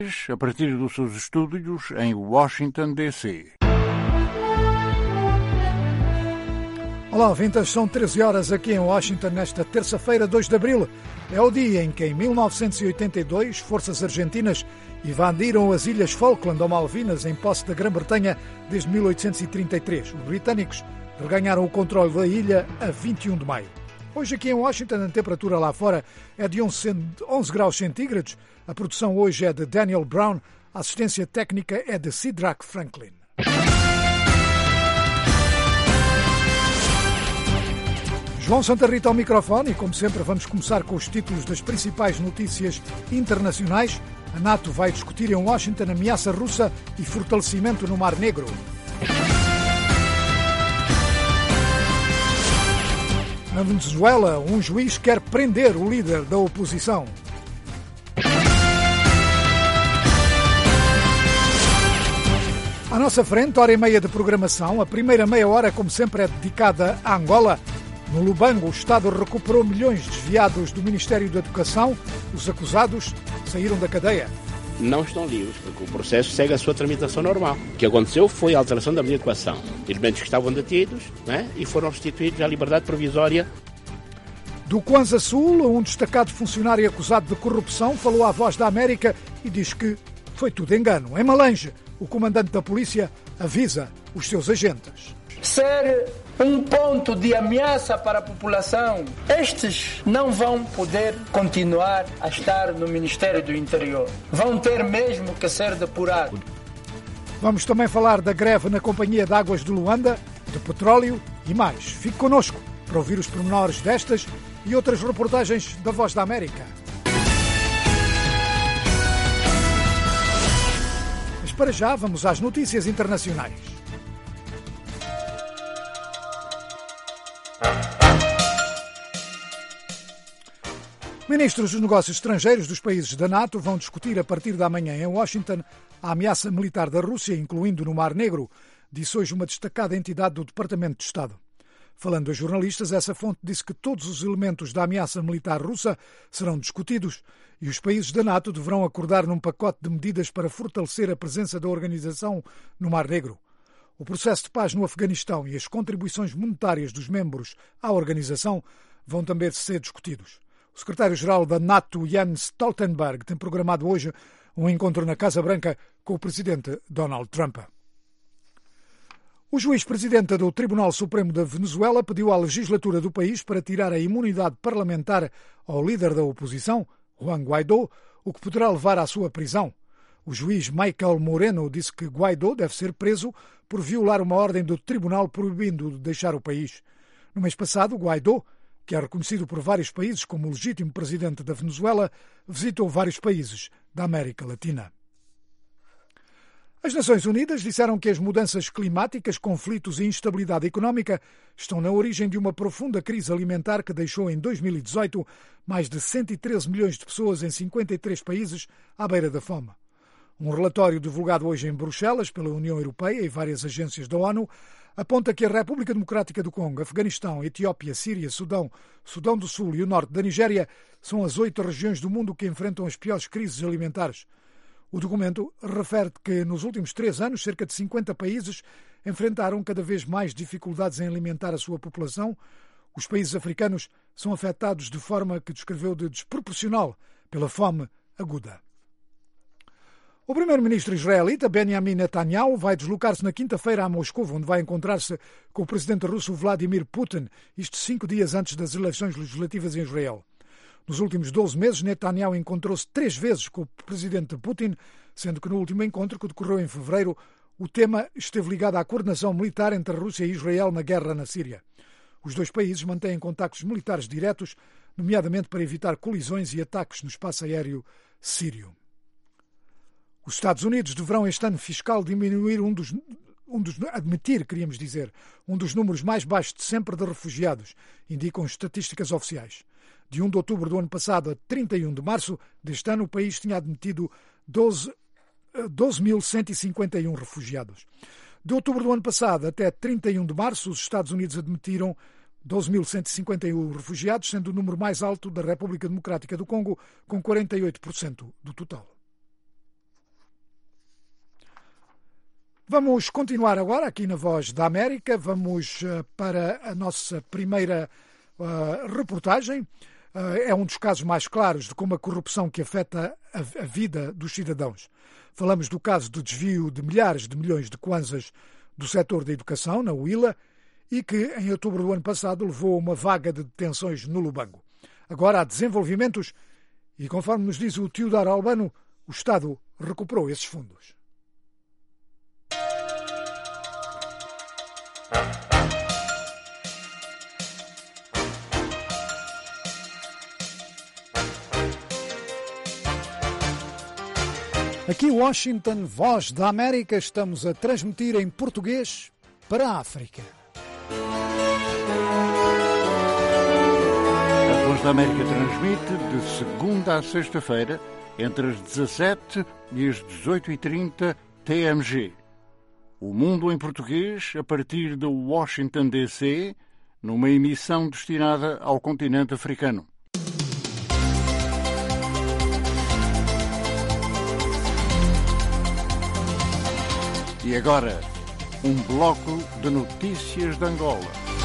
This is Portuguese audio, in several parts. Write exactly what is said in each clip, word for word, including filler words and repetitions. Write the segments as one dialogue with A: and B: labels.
A: a partir dos seus estúdios em Washington, D C
B: Olá, ouvintes, são treze horas aqui em Washington nesta terça-feira, dois de abril. É o dia em que, em mil novecentos e oitenta e dois, forças argentinas invadiram as Ilhas Falkland ou Malvinas em posse da Grã-Bretanha desde mil oitocentos e trinta e três. Os britânicos reganharam o controle da ilha a vinte e um de maio. Hoje aqui em Washington a temperatura lá fora é de onze graus centígrados. A produção hoje é de Daniel Brown, a assistência técnica é de Sidrak Franklin. João Santa Rita ao microfone e, como sempre, vamos começar com os títulos das principais notícias internacionais. A NATO vai discutir em Washington ameaça russa e fortalecimento no Mar Negro. Na Venezuela, um juiz quer prender o líder da oposição. À nossa frente, hora e meia de programação. A primeira meia hora, como sempre, é dedicada a Angola. No Lubango, o Estado recuperou milhões desviados do Ministério da Educação. Os acusados saíram da cadeia.
C: Não estão livres, porque o processo segue a sua tramitação normal. O que aconteceu foi a alteração da medida de coação. Elementos que estavam detidos, né, e foram restituídos à liberdade provisória.
B: Do Kwanza Sul, um destacado funcionário acusado de corrupção falou à Voz da América e diz que foi tudo engano. Em Malange, o comandante da polícia avisa os seus agentes.
D: Ser um ponto de ameaça para a população, estes não vão poder continuar a estar no Ministério do Interior. Vão ter mesmo que ser depurados.
B: Vamos também falar da greve na Companhia de Águas de Luanda, de petróleo e mais. Fique connosco para ouvir os pormenores destas e outras reportagens da Voz da América. Mas para já vamos às notícias internacionais. Ministros dos Negócios Estrangeiros dos países da NATO vão discutir a partir da manhã em Washington a ameaça militar da Rússia, incluindo no Mar Negro, disse hoje uma destacada entidade do Departamento de Estado. Falando a jornalistas, essa fonte disse que todos os elementos da ameaça militar russa serão discutidos e os países da NATO deverão acordar num pacote de medidas para fortalecer a presença da organização no Mar Negro. O processo de paz no Afeganistão e as contribuições monetárias dos membros à organização vão também ser discutidos. O secretário-geral da NATO, Jens Stoltenberg, tem programado hoje um encontro na Casa Branca com o presidente Donald Trump. O juiz-presidente do Tribunal Supremo da Venezuela pediu à legislatura do país para tirar a imunidade parlamentar ao líder da oposição, Juan Guaidó, o que poderá levar à sua prisão. O juiz Michael Moreno disse que Guaidó deve ser preso por violar uma ordem do tribunal proibindo de deixar o país. No mês passado, Guaidó, que é reconhecido por vários países como o legítimo presidente da Venezuela, visitou vários países da América Latina. As Nações Unidas disseram que as mudanças climáticas, conflitos e instabilidade económica estão na origem de uma profunda crise alimentar que deixou em dois mil e dezoito mais de cento e treze milhões de pessoas em cinquenta e três países à beira da fome. Um relatório divulgado hoje em Bruxelas pela União Europeia e várias agências da ONU aponta que a República Democrática do Congo, Afeganistão, Etiópia, Síria, Sudão, Sudão do Sul e o norte da Nigéria são as oito regiões do mundo que enfrentam as piores crises alimentares. O documento refere que nos últimos três anos cerca de cinquenta países enfrentaram cada vez mais dificuldades em alimentar a sua população. Os países africanos são afetados de forma que descreveu de desproporcional pela fome aguda. O primeiro-ministro israelita Benjamin Netanyahu vai deslocar-se na quinta-feira a Moscou, onde vai encontrar-se com o presidente russo Vladimir Putin, isto cinco dias antes das eleições legislativas em Israel. Nos últimos doze meses, Netanyahu encontrou-se três vezes com o presidente Putin, sendo que no último encontro, que decorreu em fevereiro, o tema esteve ligado à coordenação militar entre a Rússia e Israel na guerra na Síria. Os dois países mantêm contactos militares diretos, nomeadamente para evitar colisões e ataques no espaço aéreo sírio. Os Estados Unidos deverão este ano fiscal diminuir um dos, um dos, admitir, queríamos dizer, um dos números mais baixos de sempre de refugiados, indicam estatísticas oficiais. De primeiro de outubro do ano passado a trinta e um de março deste ano, o país tinha admitido doze mil cento e cinquenta e um refugiados. De outubro do ano passado até trinta e um de março, os Estados Unidos admitiram doze mil cento e cinquenta e um refugiados, sendo o número mais alto da República Democrática do Congo, com quarenta e oito por cento do total. Vamos continuar agora aqui na Voz da América. Vamos uh, para a nossa primeira uh, reportagem. Uh, é um dos casos mais claros de como a corrupção que afeta a, a vida dos cidadãos. Falamos do caso de desvio de milhares de milhões de kwanzas do setor da educação, na Huila, e que em outubro do ano passado levou a uma vaga de detenções no Lubango. Agora há desenvolvimentos e, conforme nos diz o Teodoro Albano, o Estado recuperou esses fundos. Aqui Washington, Voz da América, estamos a transmitir em português para a África.
A: A Voz da América transmite de segunda a sexta-feira, entre as dezassete e as dezoito e trinta T M G. O Mundo em Português, a partir de Washington, D C, numa emissão destinada ao continente africano. E agora, um bloco de notícias de Angola.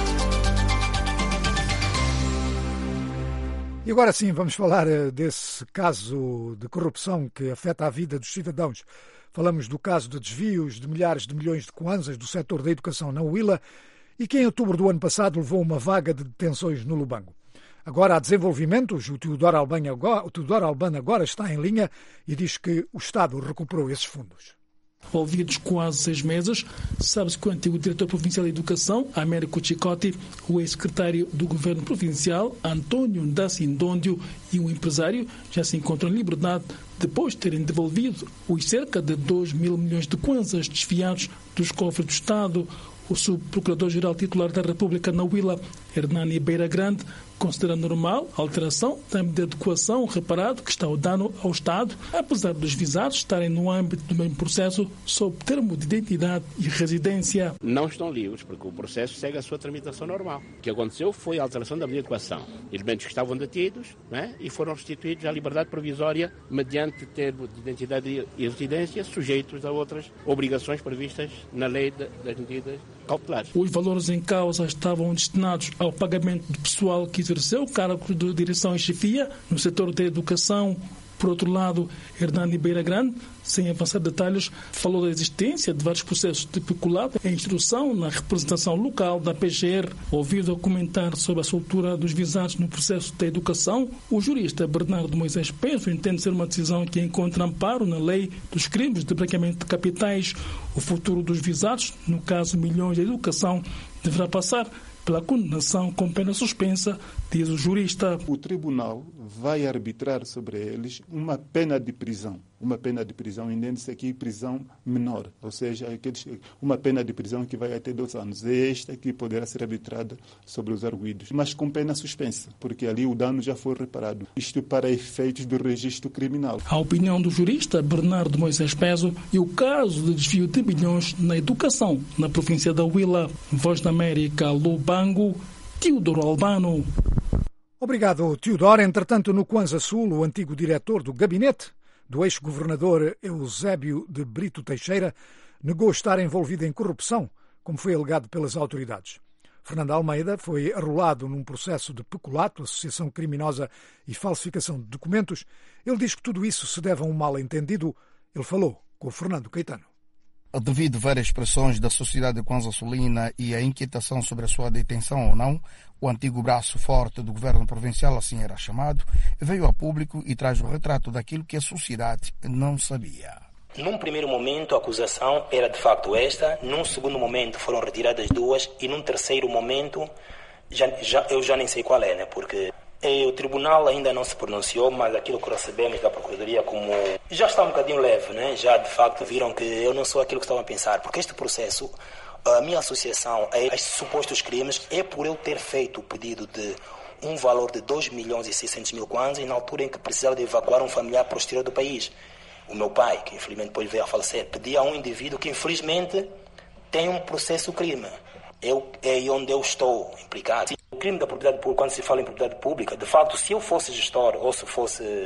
B: E agora sim, vamos falar desse caso de corrupção que afeta a vida dos cidadãos. Falamos do caso de desvios de milhares de milhões de kwanzas do setor da educação na Huila e que em outubro do ano passado levou uma vaga de detenções no Lubango. Agora há desenvolvimentos, o Teodoro Albano agora, o Teodoro Albano agora está em linha e diz que o Estado recuperou esses fundos.
E: Ouvidos quase seis meses, sabe-se que o antigo diretor provincial de Educação, Américo Chicote, o ex-secretário do governo provincial, Antônio Ndacindondio, e um empresário já se encontram em liberdade depois de terem devolvido os cerca de dois mil milhões de kwanzas desviados dos cofres do Estado. O subprocurador-geral titular da República na Huila, Hernani Beira Grande, considera normal a alteração da medida de adequação reparado que está o dano ao Estado, apesar dos visados estarem no âmbito do mesmo processo sob termo de identidade e residência.
C: Não estão livres, porque o processo segue a sua tramitação normal. O que aconteceu foi a alteração da medida de adequação. Elementos que estavam detidos, né, e foram restituídos à liberdade provisória mediante termo de identidade e residência, sujeitos a outras obrigações previstas na lei de, das medidas cautelares.
E: Os valores em causa estavam destinados ao pagamento do pessoal que exerceu o cargo de direção e chefia no setor da educação. Por outro lado, Hernani Beira Grande, sem avançar detalhes, falou da existência de vários processos de peculado em instrução na representação local da P G R. Ouvido a comentar sobre a soltura dos visados no processo da educação, o jurista Bernardo Moisés Peso entende ser uma decisão que encontra amparo na lei dos crimes de branqueamento de capitais. O futuro dos visados, no caso milhões de educação, deverá passar pela condenação com pena suspensa, diz o jurista.
F: O tribunal vai arbitrar sobre eles uma pena de prisão. Uma pena de prisão, entende-se aqui prisão menor, ou seja, uma pena de prisão que vai até dois anos. É esta que poderá ser arbitrada sobre os arguidos, mas com pena suspensa, porque ali o dano já foi reparado. Isto para efeitos do registro criminal.
E: A opinião do jurista Bernardo Moisés Peso e o caso de desvio de bilhões na educação na província da Huila. Voz da América, Lubango, Teodoro Albano.
B: Obrigado, Teodoro. Entretanto, no Kwanza Sul, o antigo diretor do gabinete do ex-governador Eusébio de Brito Teixeira negou estar envolvido em corrupção, como foi alegado pelas autoridades. Fernando Almeida foi arrolado num processo de peculato, associação criminosa e falsificação de documentos. Ele diz que tudo isso se deve a um mal-entendido. Ele falou com o Fernando Caetano.
G: Devido a várias pressões da sociedade kwanza-sulina e a inquietação sobre a sua detenção ou não, o antigo braço forte do governo provincial, assim era chamado, veio a público e traz o retrato daquilo que a sociedade não sabia.
H: Num primeiro momento, a acusação era de facto esta, num segundo momento foram retiradas duas e num terceiro momento, já, já, eu já nem sei qual é, né? Porque o tribunal ainda não se pronunciou, mas aquilo que recebemos da Procuradoria como já está um bocadinho leve, né? Já de facto viram que eu não sou aquilo que estavam a pensar, porque este processo, a minha associação a estes supostos crimes é por eu ter feito o pedido de um valor de dois milhões e seiscentos mil kwanzas na altura em que precisava de evacuar um familiar para o exterior do país. O meu pai, que infelizmente depois veio a falecer, pedia a um indivíduo que infelizmente tem um processo crime. Eu, é onde eu estou implicado. O crime da propriedade pública, quando se fala em propriedade pública, de facto, se eu fosse gestor ou se fosse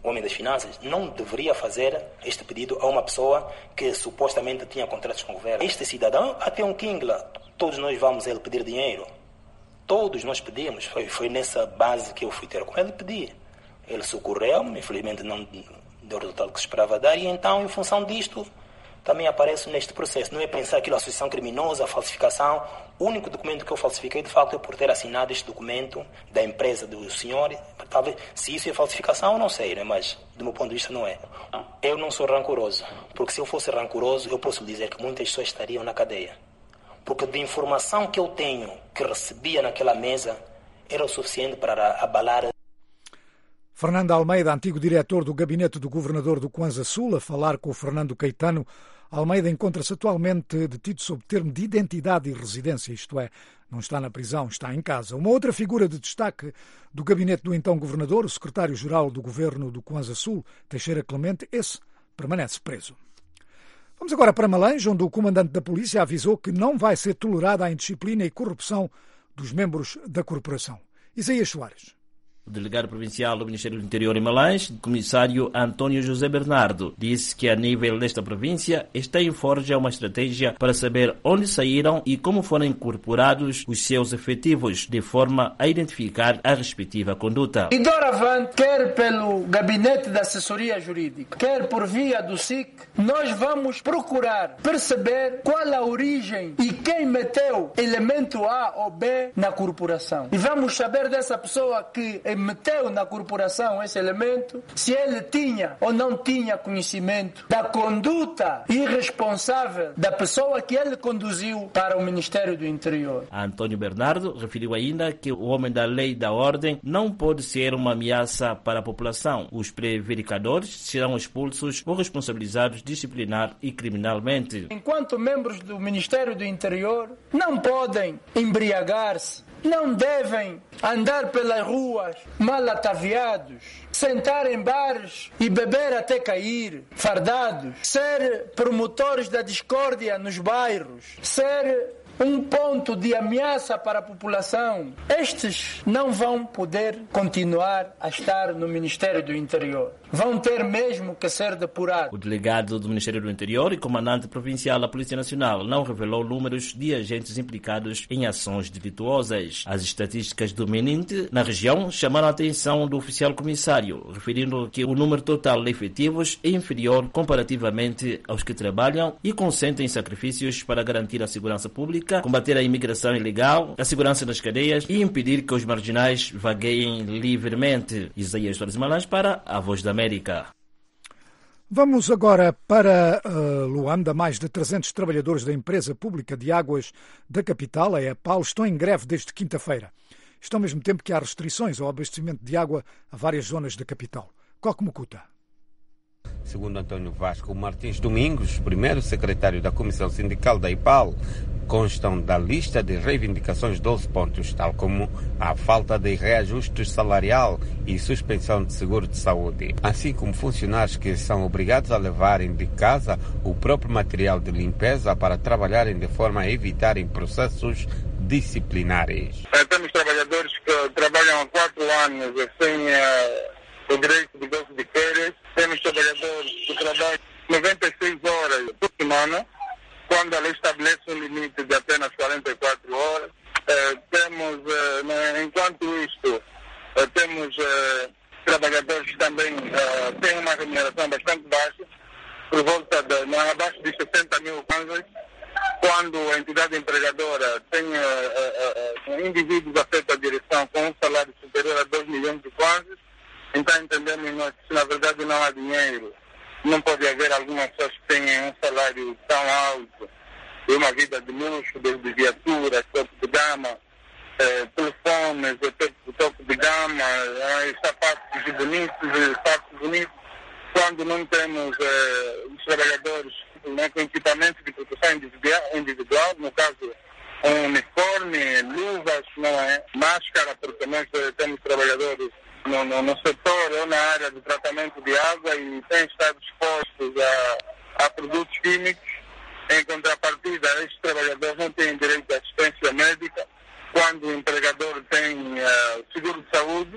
H: o homem das finanças, não deveria fazer este pedido a uma pessoa que supostamente tinha contratos com o governo. Este cidadão, até um Kingla, todos nós vamos a ele pedir dinheiro. Todos nós pedimos. Foi, foi nessa base que eu fui ter com ele pedir. Ele socorreu-me, infelizmente não deu o resultado que se esperava dar, e então, em função disto, também apareço neste processo. Não é pensar aquilo, associação criminosa, falsificação. O único documento que eu falsifiquei, de facto, é por ter assinado este documento da empresa do senhor. Talvez, se isso é falsificação, eu não sei, né? Mas, do meu ponto de vista, não é. Eu não sou rancoroso, porque se eu fosse rancoroso, eu posso dizer que muitas pessoas estariam na cadeia. Porque de informação que eu tenho, que recebia naquela mesa, era o suficiente para abalar.
B: Fernando Almeida, antigo diretor do gabinete do governador do Kwanza Sul, a falar com o Fernando Caetano. Almeida encontra-se atualmente detido sob termo de identidade e residência, isto é, não está na prisão, está em casa. Uma outra figura de destaque do gabinete do então governador, o secretário-geral do governo do Kwanza Sul, Teixeira Clemente, esse permanece preso. Vamos agora para Malange, onde o comandante da polícia avisou que não vai ser tolerada a indisciplina e corrupção dos membros da corporação. Isaías Soares.
I: O delegado provincial do Ministério do Interior em Malange, o comissário António José Bernardo, disse que a nível desta província está em forja uma estratégia para saber onde saíram e como foram incorporados os seus efetivos, de forma a identificar a respectiva conduta.
D: E doravante, quer pelo Gabinete de Assessoria Jurídica, quer por via do S I C, nós vamos procurar perceber qual a origem e quem meteu elemento A ou B na corporação. E vamos saber dessa pessoa que meteu na corporação esse elemento, se ele tinha ou não tinha conhecimento da conduta irresponsável da pessoa que ele conduziu para o Ministério do Interior.
I: António Bernardo referiu ainda que o homem da lei e da ordem não pode ser uma ameaça para a população. Os prevaricadores serão expulsos ou responsabilizados disciplinar e criminalmente.
D: Enquanto membros do Ministério do Interior, não podem embriagar-se, não devem andar pelas ruas mal ataviados, sentar em bares e beber até cair, fardados, ser promotores da discórdia nos bairros, ser um ponto de ameaça para a população. Estes não vão poder continuar a estar no Ministério do Interior. Vão ter mesmo que ser depurados.
I: O delegado do Ministério do Interior e comandante provincial da Polícia Nacional não revelou números de agentes implicados em ações delituosas. As estatísticas do Meninte na região chamaram a atenção do oficial comissário, referindo que o número total de efetivos é inferior comparativamente aos que trabalham e consentem sacrifícios para garantir a segurança pública, combater a imigração ilegal, a segurança nas cadeias e impedir que os marginais vagueiem livremente. Isaías Soares Malange para a Voz da América.
B: Vamos agora para uh, Luanda. Mais de trezentos trabalhadores da empresa pública de águas da capital, a EPAL, estão em greve desde quinta-feira. Isto ao mesmo tempo que há restrições ao abastecimento de água a várias zonas da capital. Coque Mucuta.
J: Segundo António Vasco Martins Domingos, primeiro secretário da Comissão Sindical da EPAL, constam da lista de reivindicações doze pontos, tal como a falta de reajuste salarial e suspensão de seguro de saúde, assim como funcionários que são obrigados a levarem de casa o próprio material de limpeza para trabalharem de forma a evitarem processos disciplinares.
K: Temos trabalhadores que trabalham há quatro anos sem uh, o direito de gozo de férias. Temos trabalhadores que trabalham noventa e seis horas por semana, quando a lei estabelece um limite de apenas quarenta e quatro horas. Eh, temos, eh, né, enquanto isto, eh, temos eh, trabalhadores que também eh, têm uma remuneração bastante baixa, por volta de não, abaixo de sessenta mil kwanzas, quando a entidade empregadora tem eh, eh, indivíduos afetos à direção com um salário superior a dois milhões de kwanzas. Então entendemos nós que, na verdade, não há dinheiro. Não pode haver algumas pessoas que tenham um salário tão alto, de uma vida de luxo, de viaturas, topo de gama, eh, telefones, topo, topo de gama, eh, sapatos bonitos, sapatos bonitos, quando não temos eh, os trabalhadores, né, com equipamento de proteção individual, individual, no caso um uniforme, luvas, não é? Máscara, porque nós eh, temos trabalhadores No, no, no setor ou na área do tratamento de água e têm estado expostos a, a produtos químicos. Em contrapartida, estes trabalhadores não têm direito à assistência médica, quando o empregador tem uh, seguro de saúde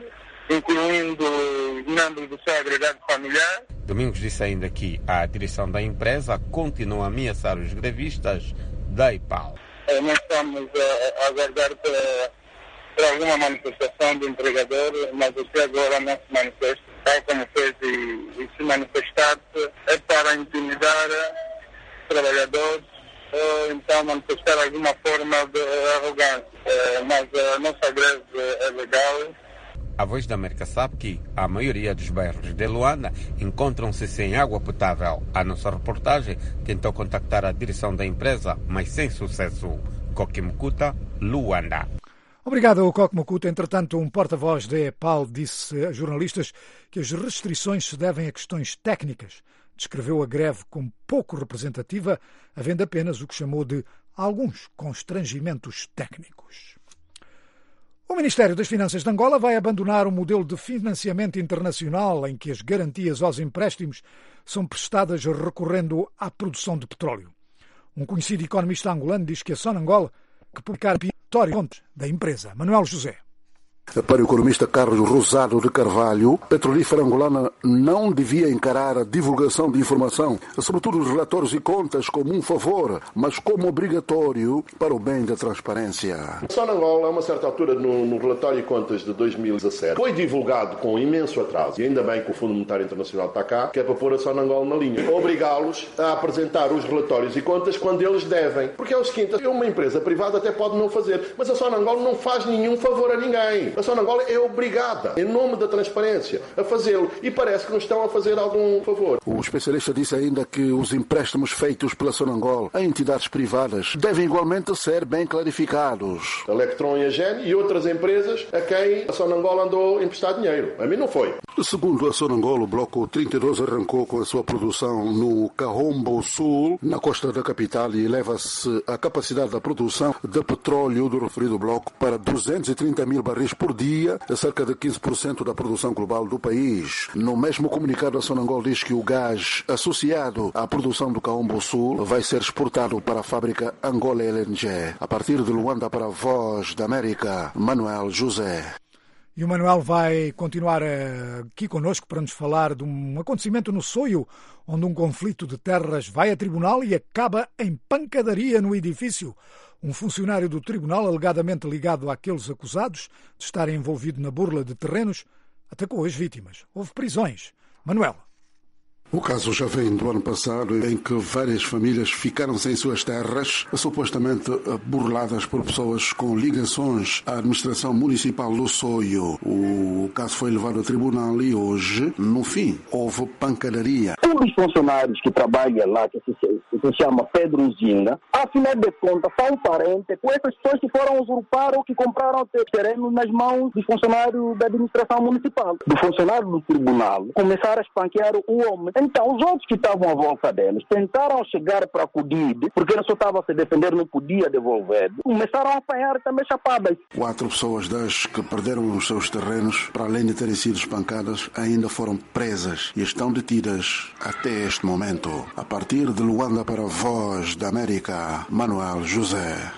K: incluindo membros do seu agregado familiar.
J: Domingos disse ainda que a direção da empresa continua a ameaçar os grevistas da I P A L.
K: É, nós estamos a, a aguardar para, para alguma manifestação do empregador, mas até agora não se manifesta. Tal como fez e, e se manifestar-se é para intimidar trabalhadores ou então manifestar alguma forma de arrogância. É, mas a nossa greve é legal.
J: A Voz da América sabe que a maioria dos bairros de Luanda encontram-se sem água potável. A nossa reportagem tentou contactar a direção da empresa, mas sem sucesso. Koki Mukuta, Luanda.
B: Obrigado, Koki Mukuta. Entretanto, um porta-voz da E P A L disse a jornalistas que as restrições se devem a questões técnicas. Descreveu a greve como pouco representativa, havendo apenas o que chamou de alguns constrangimentos técnicos. O Ministério das Finanças de Angola vai abandonar o modelo de financiamento internacional em que as garantias aos empréstimos são prestadas recorrendo à produção de petróleo. Um conhecido economista angolano diz que a Sonangol que publicar Vitória Contes da empresa. Manuel José.
L: Para o economista Carlos Rosado de Carvalho, a petrolífera angolana não devia encarar a divulgação de informação, sobretudo os relatórios e contas, como um favor, mas como obrigatório para o bem da transparência.
M: A Sonangol, a uma certa altura, no, no relatório de contas de dois mil e dezassete, foi divulgado com imenso atraso, e ainda bem que o Fundo Monetário Internacional está cá, que é para pôr a Sonangol na linha. Obrigá-los a apresentar os relatórios e contas quando eles devem. Porque é o seguinte, uma empresa privada até pode não fazer, mas a Sonangol não faz nenhum favor a ninguém. A Sonangol é obrigada, em nome da transparência, a fazê-lo e parece que nos estão a fazer algum favor.
L: O especialista disse ainda que os empréstimos feitos pela Sonangol a entidades privadas devem igualmente ser bem clarificados.
M: A Electron e a Gen e outras empresas a quem a Sonangol andou a emprestar dinheiro. A mim não foi.
L: Segundo a Sonangol, o Bloco trinta e dois arrancou com a sua produção no Kahombo Sul, na costa da capital, e eleva-se a capacidade da produção de petróleo do referido bloco para duzentos e trinta mil barris por dia, cerca de quinze por cento da produção global do país. No mesmo comunicado, a Sonangol diz que o gás associado à produção do Kahombo Sul vai ser exportado para a fábrica Angola L N G. A partir de Luanda, para a Voz da América, Manuel José.
B: E o Manuel vai continuar aqui connosco para nos falar de um acontecimento no Soio, onde um conflito de terras vai a tribunal e acaba em pancadaria no edifício. Um funcionário do tribunal, alegadamente ligado àqueles acusados de estarem envolvido na burla de terrenos, atacou as vítimas. Houve prisões. Manuel.
L: O caso já vem do ano passado, em que várias famílias ficaram sem suas terras, supostamente burladas por pessoas com ligações à administração municipal do Soio. O caso foi levado ao tribunal e hoje, no fim, houve pancadaria.
N: Um dos funcionários que trabalha lá, que se, se chama Pedro Zinga, afinal de contas, são parentes com essas pessoas que foram usurpar ou que compraram terrenos nas mãos dos funcionários da administração municipal. Do funcionário do tribunal, começaram a espanquear o homem. Então, os outros que estavam à volta deles tentaram chegar para acudir, porque ele só estava a se defender, não podia devolver. Começaram a apanhar também chapadas.
L: Quatro pessoas das que perderam os seus terrenos, para além de terem sido espancadas, ainda foram presas e estão detidas até este momento. A partir de Luanda, para a Voz da América, Manuel José.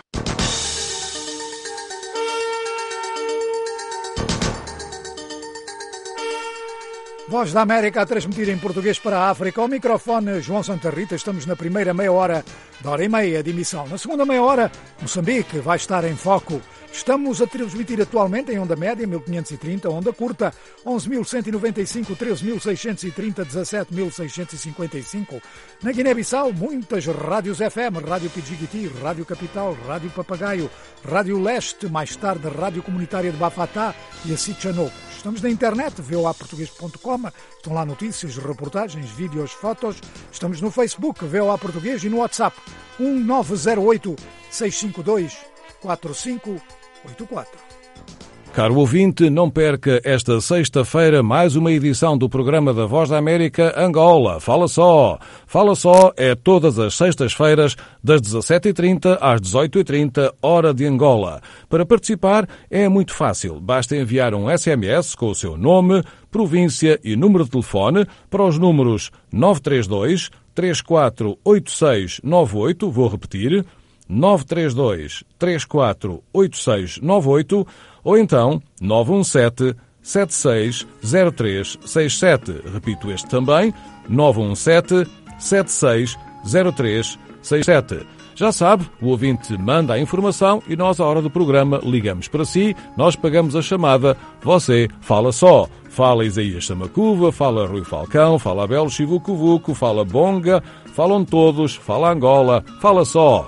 B: Voz da América a transmitir em português para a África. Ao microfone, João Santa Rita. Estamos na primeira meia hora da hora e meia de emissão. Na segunda meia hora, Moçambique vai estar em foco. Estamos a transmitir atualmente em onda média, mil quinhentos e trinta, onda curta, onze mil cento e noventa e cinco, treze mil seiscentos e trinta, dezassete mil seiscentos e cinquenta e cinco. Na Guiné-Bissau, muitas rádios F M, Rádio Pidjigiti, Rádio Capital, Rádio Papagaio, Rádio Leste, mais tarde Rádio Comunitária de Bafatá e a Sichanoko. Estamos na internet, v o a português ponto com, estão lá notícias, reportagens, vídeos, fotos. Estamos no Facebook, V O A Português, e no WhatsApp, um nove zero oito, seis cinco dois, quatro cinco oito quatro.
O: Caro ouvinte, não perca esta sexta-feira mais uma edição do programa da Voz da América Angola. Fala só! Fala só é todas as sextas-feiras, das dezassete e trinta às dezoito e trinta, hora de Angola. Para participar é muito fácil. Basta enviar um S M S com o seu nome, província e número de telefone para os números nove três dois, três quatro oito seis nove oito, vou repetir, nove três dois, três quatro oito seis nove oito, ou então nove um sete, sete seis zero três seis sete. Repito este também, nove um sete sete seis zero três seis sete. Já sabe, o ouvinte manda a informação e nós, à hora do programa, ligamos para si, nós pagamos a chamada, você fala só. Fala Isaías Samacuva, fala Rui Falcão, fala Abel Chivucovuco, fala Bonga, falam todos, fala Angola, fala só.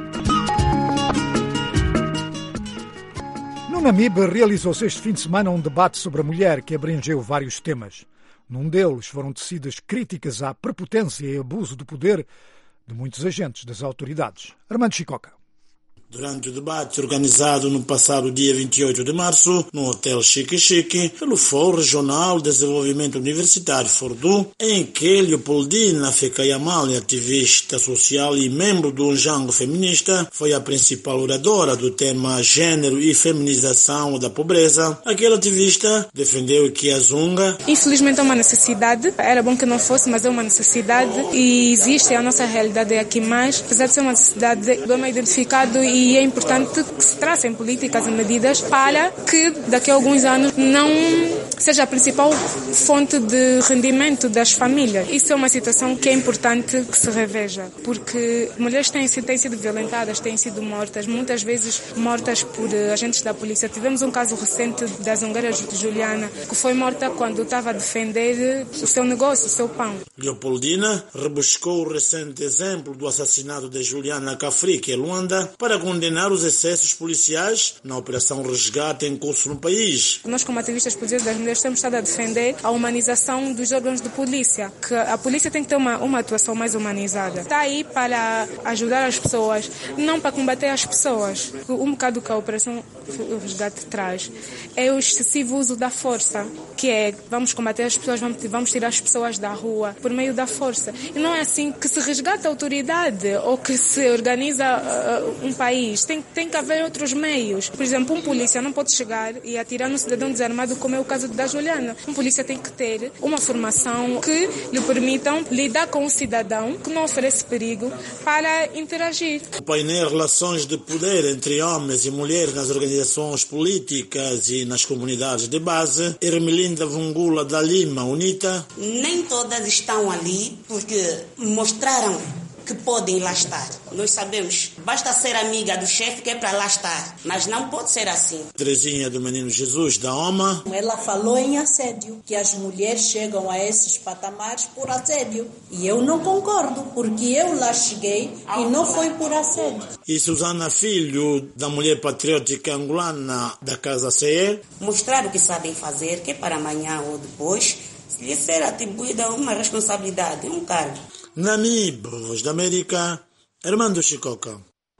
B: No Namibe realizou-se este fim de semana um debate sobre a mulher que abrangeu vários temas. Num deles foram tecidas críticas à prepotência e abuso do poder de muitos agentes das autoridades. Armando Chicoca.
P: Durante o debate organizado no passado dia vinte e oito de março, no Hotel Chique Chique, pelo Fórum Regional de Desenvolvimento Universitário Fordu, em que Leopoldina Fekayamal, ativista social e membro do Jango Feminista, foi a principal oradora do tema Gênero e Feminização da Pobreza. Aquele ativista defendeu que a Zunga...
Q: Infelizmente é uma necessidade, era bom que não fosse, mas é uma necessidade e existe, a nossa realidade é aqui mais, apesar de ser uma necessidade, o problema é identificado e E é importante que se tracem políticas e medidas para que daqui a alguns anos não seja a principal fonte de rendimento das famílias. Isso é uma situação que é importante que se reveja, porque mulheres têm, têm sido violentadas, têm sido mortas, muitas vezes mortas por agentes da polícia. Tivemos um caso recente da zongueira Juliana, que foi morta quando estava a defender o seu negócio, o seu pão.
P: Leopoldina rebuscou o recente exemplo do assassinato de Juliana Kafrik, em Luanda, para condenar os excessos policiais na Operação Resgate em curso no país.
Q: Nós, como ativistas polícias das mulheres, temos estado a defender a humanização dos órgãos de polícia, que a polícia tem que ter uma, uma atuação mais humanizada. Está aí para ajudar as pessoas, não para combater as pessoas. Um bocado que a Operação Resgate traz é o excessivo uso da força, que é, vamos combater as pessoas, vamos, vamos tirar as pessoas da rua por meio da força. E não é assim que se resgata a autoridade ou que se organiza uh, um país. Tem, tem que haver outros meios. Por exemplo, um polícia não pode chegar e atirar num cidadão desarmado, como é o caso da Juliana. Um polícia tem que ter uma formação que lhe permitam lidar com um cidadão que não oferece perigo para interagir.
P: O painel Relações de Poder entre Homens e Mulheres nas Organizações Políticas e nas Comunidades de Base, Ermelinda Vungula da Lima, UNITA.
R: Nem todas estão ali porque mostraram que podem lá estar. Nós sabemos, basta ser amiga do chefe que é para lá estar, mas não pode ser assim.
P: Terezinha do Menino Jesus da OMA.
S: Ela falou em assédio, que as mulheres chegam a esses patamares por assédio. E eu não concordo, porque eu lá cheguei e não foi por assédio.
P: E Susana Filho, da Mulher Patriótica Angolana da Casa C E.
R: Mostrar o que sabem fazer, que é para amanhã ou depois lhe ser atribuída uma responsabilidade, um cargo.
P: Namibe, Voz da América, Armando Chicoca.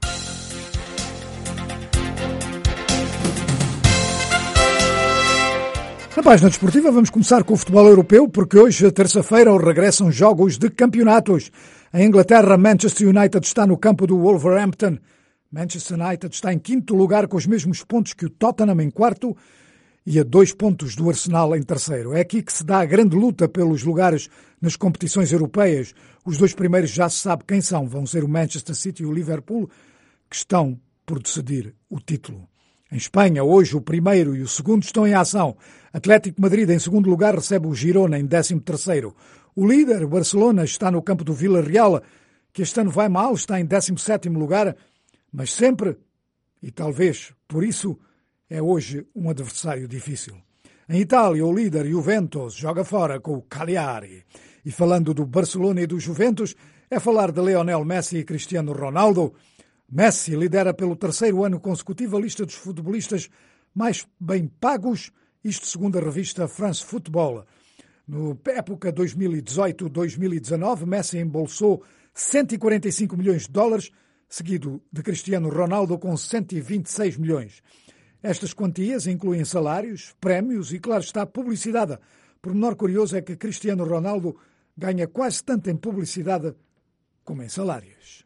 B: Na página desportiva vamos começar com o futebol europeu, porque hoje, terça-feira, regressam jogos de campeonatos. Em Inglaterra, Manchester United está no campo do Wolverhampton. Manchester United está em quinto lugar com os mesmos pontos que o Tottenham em quarto e a dois pontos do Arsenal em terceiro. É aqui que se dá a grande luta pelos lugares nas competições europeias. Os dois primeiros já se sabe quem são. Vão ser o Manchester City e o Liverpool, que estão por decidir o título. Em Espanha, hoje, o primeiro e o segundo estão em ação. Atlético Madrid, em segundo lugar, recebe o Girona em décimo terceiro. O líder, Barcelona, está no campo do Villarreal, que este ano vai mal, está em décimo sétimo lugar, mas sempre, e talvez por isso, é hoje um adversário difícil. Em Itália, o líder Juventus joga fora com o Cagliari. E falando do Barcelona e do Juventus, é falar de Lionel Messi e Cristiano Ronaldo. Messi lidera pelo terceiro ano consecutivo a lista dos futebolistas mais bem pagos, isto segundo a revista France Football. Na época dois mil e dezoito a dois mil e dezanove, Messi embolsou cento e quarenta e cinco milhões de dólares, seguido de Cristiano Ronaldo com cento e vinte e seis milhões. Estas quantias incluem salários, prémios e, claro está, publicidade. Por menor curioso é que Cristiano Ronaldo ganha quase tanto em publicidade como em salários.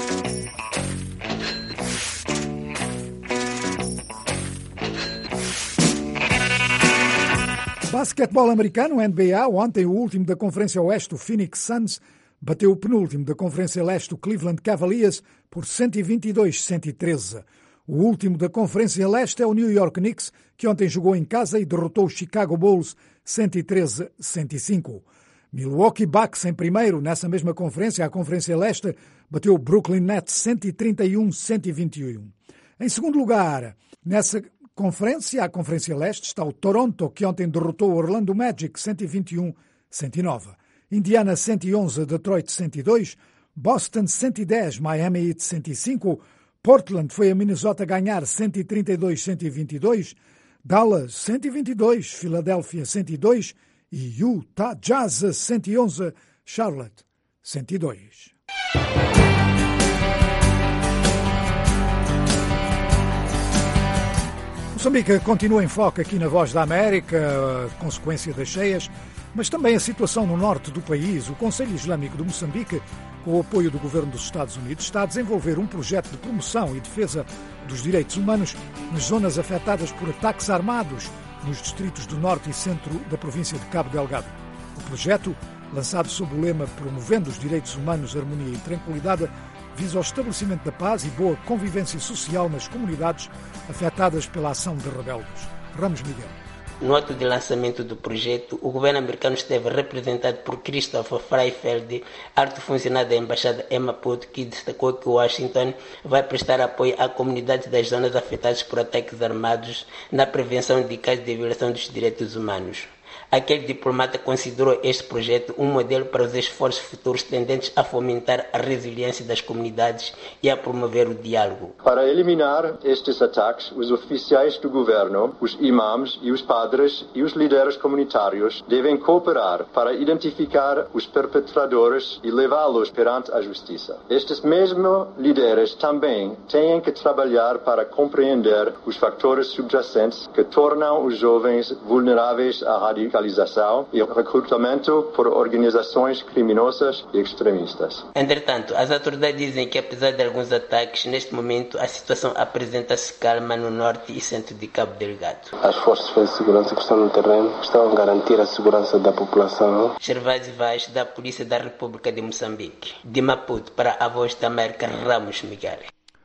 B: Basquetebol americano, N B A, ontem o último da Conferência Oeste, o Phoenix Suns, bateu o penúltimo da Conferência Leste, o Cleveland Cavaliers, por cento e vinte e dois a cento e treze. O último da Conferência Leste é o New York Knicks, que ontem jogou em casa e derrotou o Chicago Bulls cento e treze a cento e cinco. Milwaukee Bucks em primeiro, nessa mesma conferência, a Conferência Leste, bateu o Brooklyn Nets cento e trinta e um a cento e vinte e um. Em segundo lugar, nessa conferência, a Conferência Leste, está o Toronto, que ontem derrotou o Orlando Magic cento e vinte e um a cento e nove. Indiana cento e onze, Detroit cento e dois, Boston cento e dez, Miami Heat cento e cinco, Portland foi a Minnesota ganhar cento e trinta e dois a cento e vinte e dois, Dallas cento e vinte e dois, Filadélfia cento e dois e Utah Jazz cento e onze, Charlotte cento e dois. Moçambique continua em foco aqui na Voz da América, consequência das cheias, mas também a situação no norte do país. O Conselho Islâmico de Moçambique, com o apoio do governo dos Estados Unidos, está a desenvolver um projeto de promoção e defesa dos direitos humanos nas zonas afetadas por ataques armados nos distritos do norte e centro da província de Cabo Delgado. O projeto, lançado sob o lema Promovendo os Direitos Humanos, Harmonia e Tranquilidade, visa o estabelecimento da paz e boa convivência social nas comunidades afetadas pela ação de rebeldes. Ramos Miguel.
T: No ato de lançamento do projeto, o governo americano esteve representado por Christopher Freifeld, alto funcionário da Embaixada em Maputo, que destacou que Washington vai prestar apoio à comunidade das zonas afetadas por ataques armados na prevenção de casos de violação dos direitos humanos. Aquele diplomata considerou este projeto um modelo para os esforços futuros tendentes a fomentar a resiliência das comunidades e a promover o diálogo.
U: Para eliminar estes ataques, os oficiais do governo, os imãs e os padres e os líderes comunitários devem cooperar para identificar os perpetradores e levá-los perante a justiça. Estes mesmos líderes também têm que trabalhar para compreender os fatores subjacentes que tornam os jovens vulneráveis à radicalização e o recrutamento por organizações criminosas e extremistas.
T: Entretanto, as autoridades dizem que, apesar de alguns ataques, neste momento a situação apresenta-se calma no norte e centro de Cabo Delgado.
V: As forças de segurança que estão no terreno estão a garantir a segurança da população.
T: Gervásio Vaz, da Polícia da República de Moçambique. De Maputo, para a Voz da América, Ramos Miguel.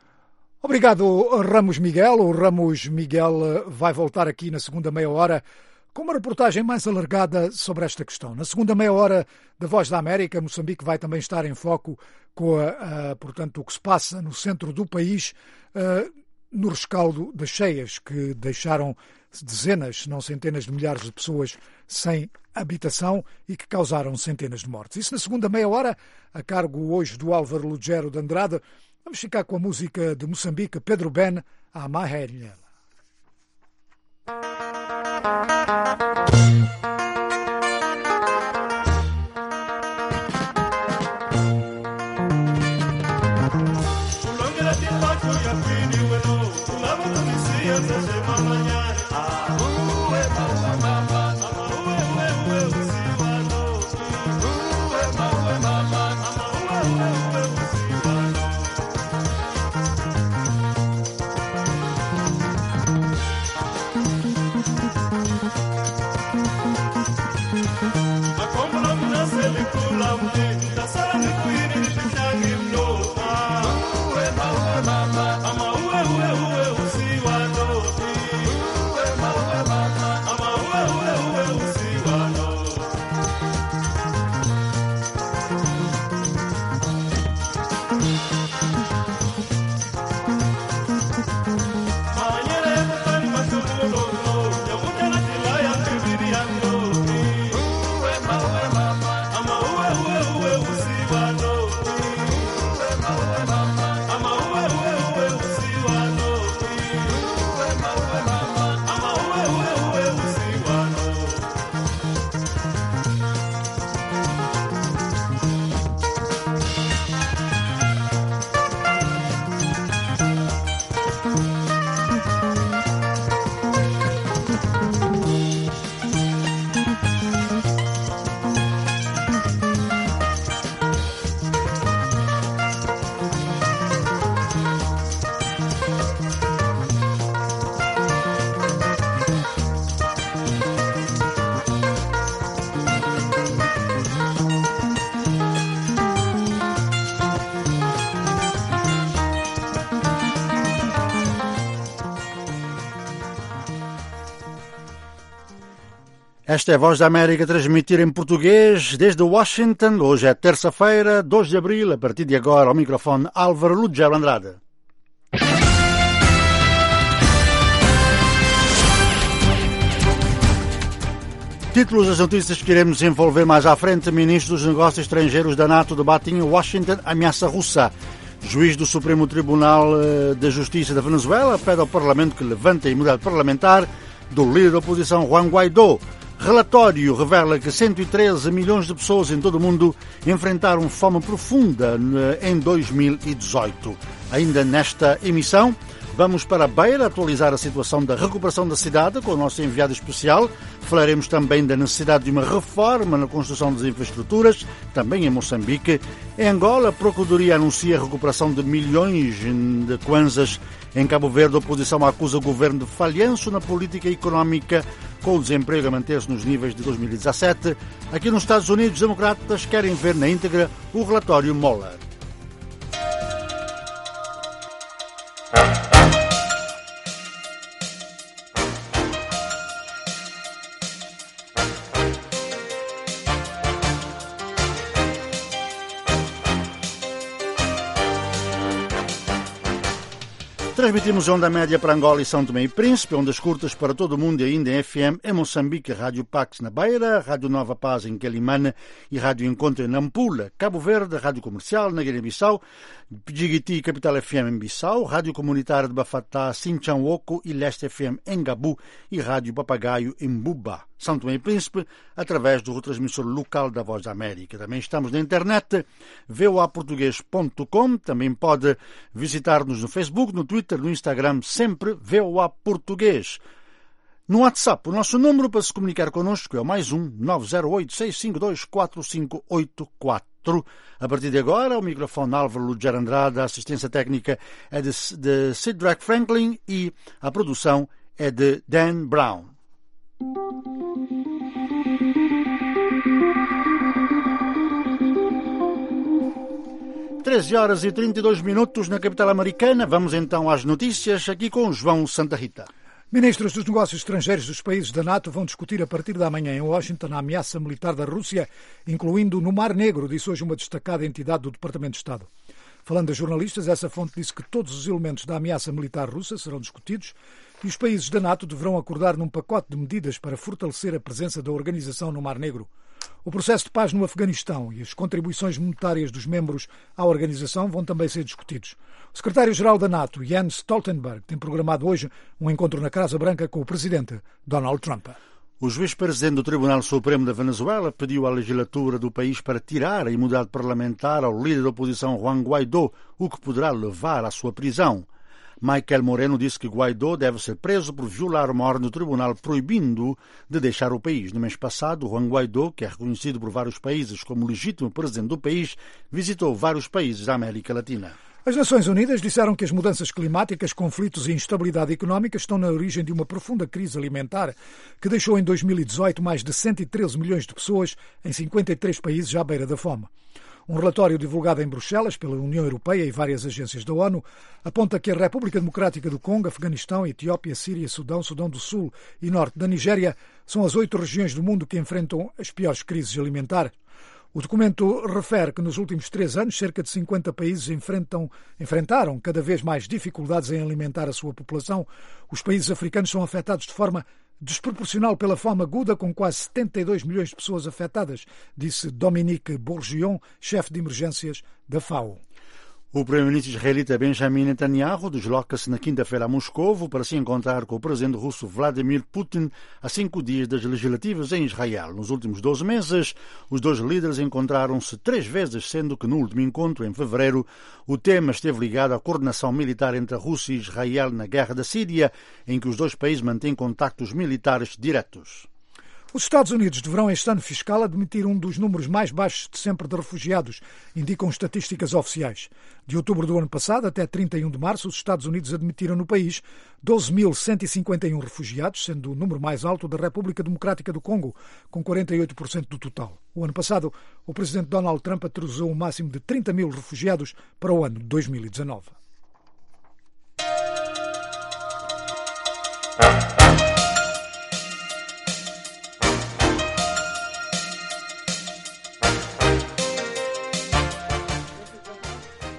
B: Obrigado, Ramos Miguel. O Ramos Miguel vai voltar aqui na segunda meia hora com uma reportagem mais alargada sobre esta questão. Na segunda meia hora da Voz da América, Moçambique vai também estar em foco com a, a, portanto, o que se passa no centro do país, a, no rescaldo das cheias, que deixaram dezenas, se não centenas de milhares de pessoas sem habitação e que causaram centenas de mortes. Isso na segunda meia hora, a cargo hoje do Álvaro Lugero de Andrade. Vamos ficar com a música de Moçambique, Pedro Ben, a Mahélia.
A: Esta é a Voz da América, transmitir em português desde Washington. Hoje é terça-feira, dois de abril. A partir de agora, ao microfone Álvaro Lugero Andrade. Títulos das notícias que iremos envolver mais à frente. Ministros dos Negócios Estrangeiros da NATO debatem em Washington a ameaça russa. Juiz do Supremo Tribunal de Justiça da Venezuela pede ao Parlamento que levante a imunidade parlamentar do líder da oposição Juan Guaidó. Relatório revela que cento e treze milhões de pessoas em todo o mundo enfrentaram fome profunda em dois mil e dezoito. Ainda nesta emissão, vamos para a Beira atualizar a situação da recuperação da cidade com o nosso enviado especial. Falaremos também da necessidade de uma reforma na construção das infraestruturas, também em Moçambique. Em Angola, a Procuradoria anuncia a recuperação de milhões de kwanzas. Em Cabo Verde, a oposição acusa o governo de falhanço na política económica, com o desemprego a manter-se nos níveis de dois mil e dezassete. Aqui nos Estados Unidos, os democratas querem ver na íntegra o relatório Mueller. Transmitimos onda média para Angola e São Tomé e Príncipe, ondas curtas para todo o mundo e ainda em F M em Moçambique, Rádio Pax na Beira, Rádio Nova Paz em Quelimane e Rádio Encontro em Nampula, Cabo Verde, Rádio Comercial na Guiné-Bissau, Jigiti Capital F M em Bissau, Rádio Comunitária de Bafatá, Sinchanwoko e Leste F M em Gabu e Rádio Papagaio em Buba, São Tomé e Príncipe, através do retransmissor local da Voz da América. Também estamos na internet, v o a português ponto com, também pode visitar-nos no Facebook, no Twitter, no Instagram, sempre V O A Português. No WhatsApp, o nosso número para se comunicar connosco é o mais um nove zero oito, seis cinco dois, quatro cinco oito quatro. A partir de agora, o microfone Álvaro Lugero Andrade, a assistência técnica é de, de Sidrak Franklin e a produção é de Dan Brown. treze horas e trinta e dois minutos na capital americana. Vamos então às notícias, aqui com João Santa Rita.
B: Ministros dos Negócios Estrangeiros dos países da NATO vão discutir a partir da manhã em Washington a ameaça militar da Rússia, incluindo no Mar Negro, disse hoje uma destacada entidade do Departamento de Estado. Falando a jornalistas, essa fonte disse que todos os elementos da ameaça militar russa serão discutidos e os países da NATO deverão acordar num pacote de medidas para fortalecer a presença da organização no Mar Negro. O processo de paz no Afeganistão e as contribuições monetárias dos membros à organização vão também ser discutidos. O secretário-geral da NATO, Jens Stoltenberg, tem programado hoje um encontro na Casa Branca com o presidente Donald Trump.
A: O juiz-presidente do Tribunal Supremo da Venezuela pediu à legislatura do país para tirar a imunidade parlamentar ao líder da oposição Juan Guaidó, o que poderá levar à sua prisão. Michael Moreno disse que Guaidó deve ser preso por violar uma ordem do tribunal proibindo de deixar o país. No mês passado, Juan Guaidó, que é reconhecido por vários países como legítimo presidente do país, visitou vários países da América Latina.
B: As Nações Unidas disseram que as mudanças climáticas, conflitos e instabilidade económica estão na origem de uma profunda crise alimentar que deixou em dois mil e dezoito mais de cento e treze milhões de pessoas em cinquenta e três países à beira da fome. Um relatório divulgado em Bruxelas pela União Europeia e várias agências da ONU aponta que a República Democrática do Congo, Afeganistão, Etiópia, Síria, Sudão, Sudão do Sul e Norte da Nigéria são as oito regiões do mundo que enfrentam as piores crises alimentares. O documento refere que nos últimos três anos cerca de cinquenta países enfrentam, enfrentaram cada vez mais dificuldades em alimentar a sua população. Os países africanos são afetados de forma desproporcional pela fome aguda, com quase setenta e dois milhões de pessoas afetadas, disse Dominique Bourguignon, chefe de emergências da FAO.
A: O primeiro-ministro israelita Benjamin Netanyahu desloca-se na quinta-feira a Moscovo para se encontrar com o presidente russo Vladimir Putin a cinco dias das legislativas em Israel. Nos últimos doze meses, os dois líderes encontraram-se três vezes, sendo que no último encontro, em fevereiro, o tema esteve ligado à coordenação militar entre a Rússia e Israel na guerra da Síria, em que os dois países mantêm contactos militares diretos.
B: Os Estados Unidos deverão este ano fiscal admitir um dos números mais baixos de sempre de refugiados, indicam estatísticas oficiais. De outubro do ano passado até trinta e um de março, os Estados Unidos admitiram no país doze mil cento e cinquenta e um refugiados, sendo o número mais alto da República Democrática do Congo, com quarenta e oito por cento do total. O ano passado, o presidente Donald Trump autorizou um máximo de trinta mil refugiados para o ano de dois mil e dezanove.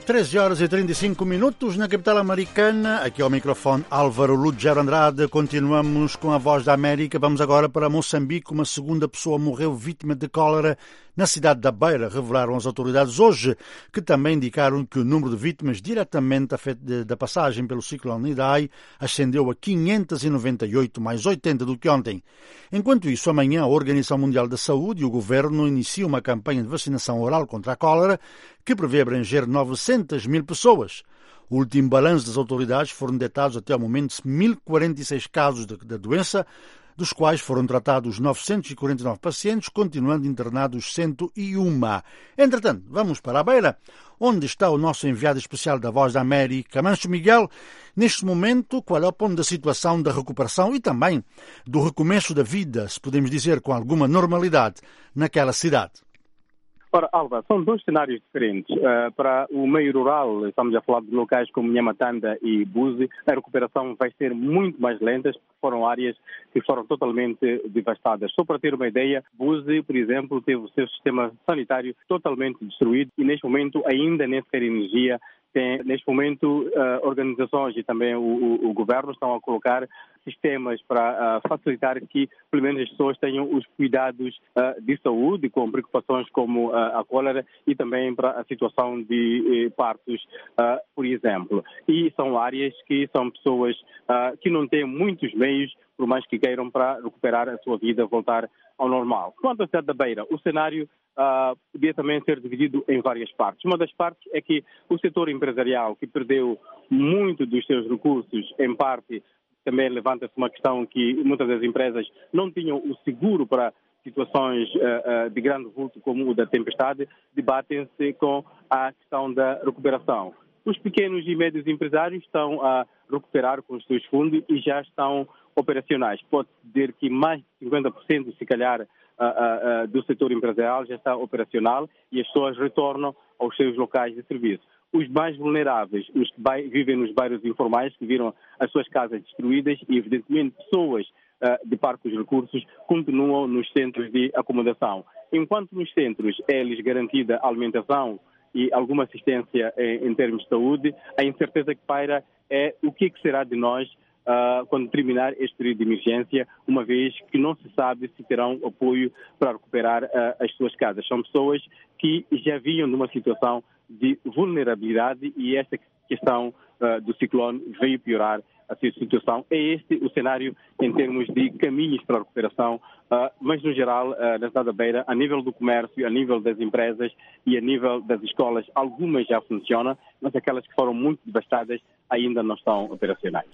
A: treze horas e trinta e cinco minutos na capital americana. Aqui ao microfone Álvaro Lugero Andrade. Continuamos com a Voz da América. Vamos agora para Moçambique. Uma segunda pessoa morreu vítima de cólera na cidade da Beira, revelaram as autoridades hoje, que também indicaram que o número de vítimas diretamente da passagem pelo ciclone Idai ascendeu a quinhentos e noventa e oito, mais oitenta do que ontem. Enquanto isso, amanhã a Organização Mundial da Saúde e o Governo iniciam uma campanha de vacinação oral contra a cólera que prevê abranger novecentas mil pessoas. O último balanço das autoridades foram detectados até ao momento mil e quarenta e seis casos da doença, dos quais foram tratados novecentos e quarenta e nove pacientes, continuando internados cento e um. Entretanto, vamos para a Beira, onde está o nosso enviado especial da Voz da América, Mancho Miguel. Neste momento, qual é o ponto da situação da recuperação e também do recomeço da vida, se podemos dizer com alguma normalidade, naquela cidade?
C: Ora, Alva, são dois cenários diferentes. Uh, para o meio rural, estamos a falar de locais como Nhamatanda e Buzi, a recuperação vai ser muito mais lenta, porque foram áreas que foram totalmente devastadas. Só para ter uma ideia, Buzi, por exemplo, teve o seu sistema sanitário totalmente destruído e neste momento ainda nem sequer energia. Tem, neste momento, uh, organizações e também o, o, o governo estão a colocar sistemas para uh, facilitar que, pelo menos, as pessoas tenham os cuidados uh, de saúde, com preocupações como uh, a cólera e também para a situação de eh, partos, uh, por exemplo. E são áreas que são pessoas uh, que não têm muitos meios, por mais que queiram, para recuperar a sua vida, voltar ao normal. Quanto à cidade da Beira, o cenário Uh, podia também ser dividido em várias partes. Uma das partes é que o setor empresarial, que perdeu muito dos seus recursos, em parte também levanta-se uma questão que muitas das empresas não tinham o seguro para situações uh, uh, de grande vulto como o da tempestade, debatem-se com a questão da recuperação. Os pequenos e médios empresários estão a recuperar com os seus fundos e já estão operacionais. Pode-se dizer que mais de cinquenta por cento, se calhar, Uh, uh, uh, do setor empresarial já está operacional e as pessoas retornam aos seus locais de serviço. Os mais vulneráveis, os que vai, vivem nos bairros informais, que viram as suas casas destruídas e, evidentemente, pessoas uh, de parcos recursos continuam nos centros de acomodação. Enquanto nos centros é-lhes garantida alimentação e alguma assistência em, em termos de saúde, a incerteza que paira é o que, é que será de nós Uh, quando terminar este período de emergência, uma vez que não se sabe se terão apoio para recuperar uh, as suas casas. São pessoas que já vinham numa situação de vulnerabilidade e esta questão uh, do ciclone veio piorar a sua situação. É este o cenário em termos de caminhos para a recuperação, uh, mas no geral, uh, na cidade da Beira, a nível do comércio, a nível das empresas e a nível das escolas, algumas já funcionam, mas aquelas que foram muito devastadas ainda não estão operacionais.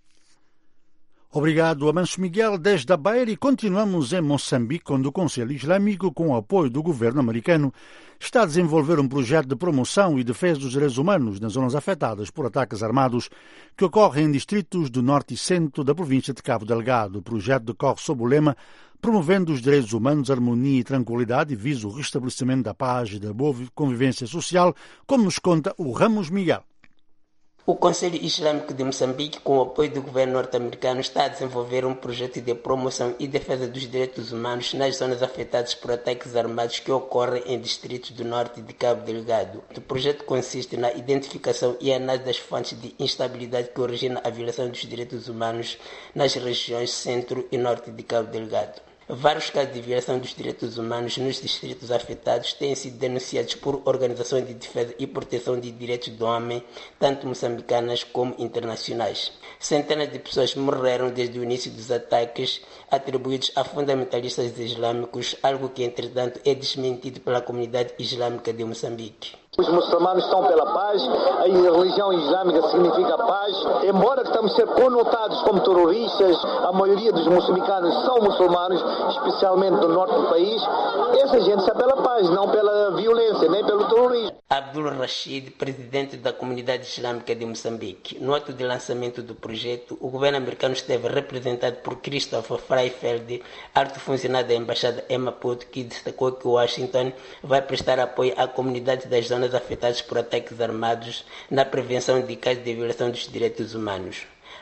A: Obrigado, Amanso Miguel, desde a Beira, e continuamos em Moçambique, onde o Conselho Islâmico, com o apoio do governo americano, está a desenvolver um projeto de promoção e defesa dos direitos humanos nas zonas afetadas por ataques armados que ocorrem em distritos do norte e centro da província de Cabo Delgado. O projeto decorre sob o lema Promovendo os Direitos Humanos, Harmonia e Tranquilidade e visa o restabelecimento da paz e da boa convivência social, como nos conta o Ramos Miguel.
T: O Conselho Islâmico de Moçambique, com o apoio do governo norte-americano, está a desenvolver um projeto de promoção e defesa dos direitos humanos nas zonas afetadas por ataques armados que ocorrem em distritos do norte de Cabo Delgado. O projeto consiste na identificação e análise das fontes de instabilidade que originam a violação dos direitos humanos nas regiões centro e norte de Cabo Delgado. Vários casos de violação dos direitos humanos nos distritos afetados têm sido denunciados por organizações de defesa e proteção de direitos do homem, tanto moçambicanas como internacionais. Centenas de pessoas morreram desde o início dos ataques atribuídos a fundamentalistas islâmicos, algo que, entretanto, é desmentido pela comunidade islâmica de Moçambique.
F: Os muçulmanos estão pela paz, a religião islâmica significa paz. Embora estamos a ser conotados como terroristas, a maioria dos moçambicanos são muçulmanos, especialmente no norte do país. Essa gente está pela paz, não pela violência, nem pelo terrorismo.
T: Abdul Rashid, presidente da comunidade islâmica de Moçambique. No ato de lançamento do projeto, o governo americano esteve representado por Christopher Freifeld, alto funcionário da embaixada em Maputo, que destacou que Washington vai prestar apoio à comunidade das zonas afetadas por ataques armados na prevenção de casos de violação dos direitos humanos.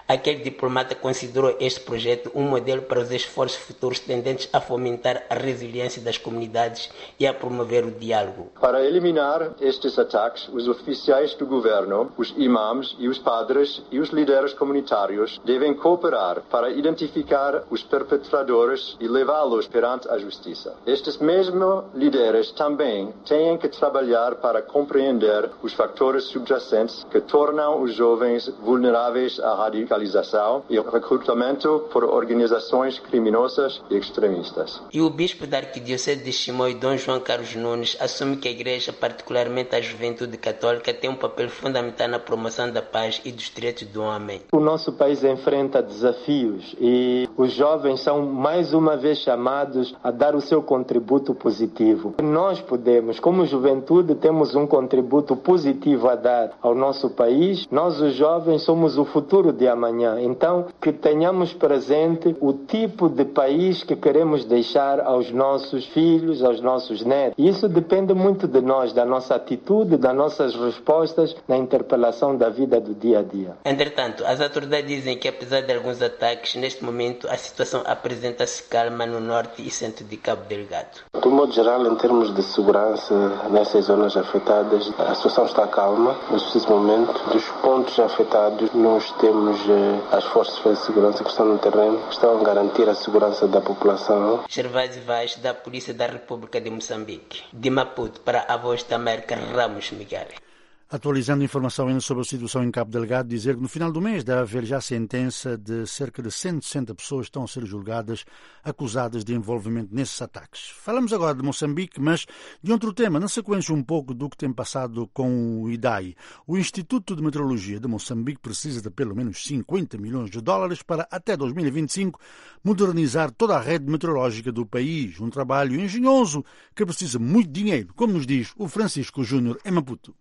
T: Aquele diplomata considerou este projeto um modelo para os esforços futuros tendentes a fomentar a resiliência das comunidades e a promover o diálogo.
U: Para eliminar estes ataques, os oficiais do governo, os imãs e os padres e os líderes comunitários devem cooperar para identificar os perpetradores e levá-los perante a justiça. Estes mesmos líderes também têm que trabalhar para compreender os fatores subjacentes que tornam os jovens vulneráveis à radicalização e ao recrutamento por organizações criminosas e extremistas.
T: E o bispo da Arquidiocese de Chimoio, Dom João Carlos Nunes, assume que a Igreja, particularmente a juventude católica, tem um papel fundamental na promoção da paz e dos direitos do homem.
E: O nosso país enfrenta desafios e os jovens são mais uma vez chamados a dar o seu contributo positivo. Nós podemos, como juventude, temos um contributo positivo a dar ao nosso país. Nós, os jovens, somos o futuro de amanhã. Então, que tenhamos presente o tipo de país que queremos deixar aos nossos filhos, aos nossos netos. E isso depende muito de nós, da nossa atitude, das nossas respostas na interpelação da vida do dia a dia.
T: Entretanto, as autoridades dizem que, apesar de alguns ataques, neste momento a situação apresenta-se calma no norte e centro de Cabo Delgado.
V: Do modo geral, em termos de segurança, nessas zonas afetadas, a situação está calma. Nesse preciso momento, dos pontos afetados, nós temos eh, as forças de segurança que estão no terreno, que estão a garantir a segurança da população.
T: Gervásio Vaz, da Polícia da República de Moçambique. De Maputo, para a Voz da América, Ramos Miguel.
A: Atualizando informação ainda sobre a situação em Cabo Delgado, dizer que no final do mês deve haver já sentença de cerca de cento e sessenta pessoas que estão a ser julgadas, acusadas de envolvimento nesses ataques. Falamos agora de Moçambique, mas de outro tema, na sequência um pouco do que tem passado com o I D A I. O Instituto de Meteorologia de Moçambique precisa de pelo menos cinquenta milhões de dólares para, até dois mil e vinte e cinco, modernizar toda a rede meteorológica do país. Um trabalho engenhoso que precisa muito dinheiro, como nos diz o Francisco Júnior em Maputo.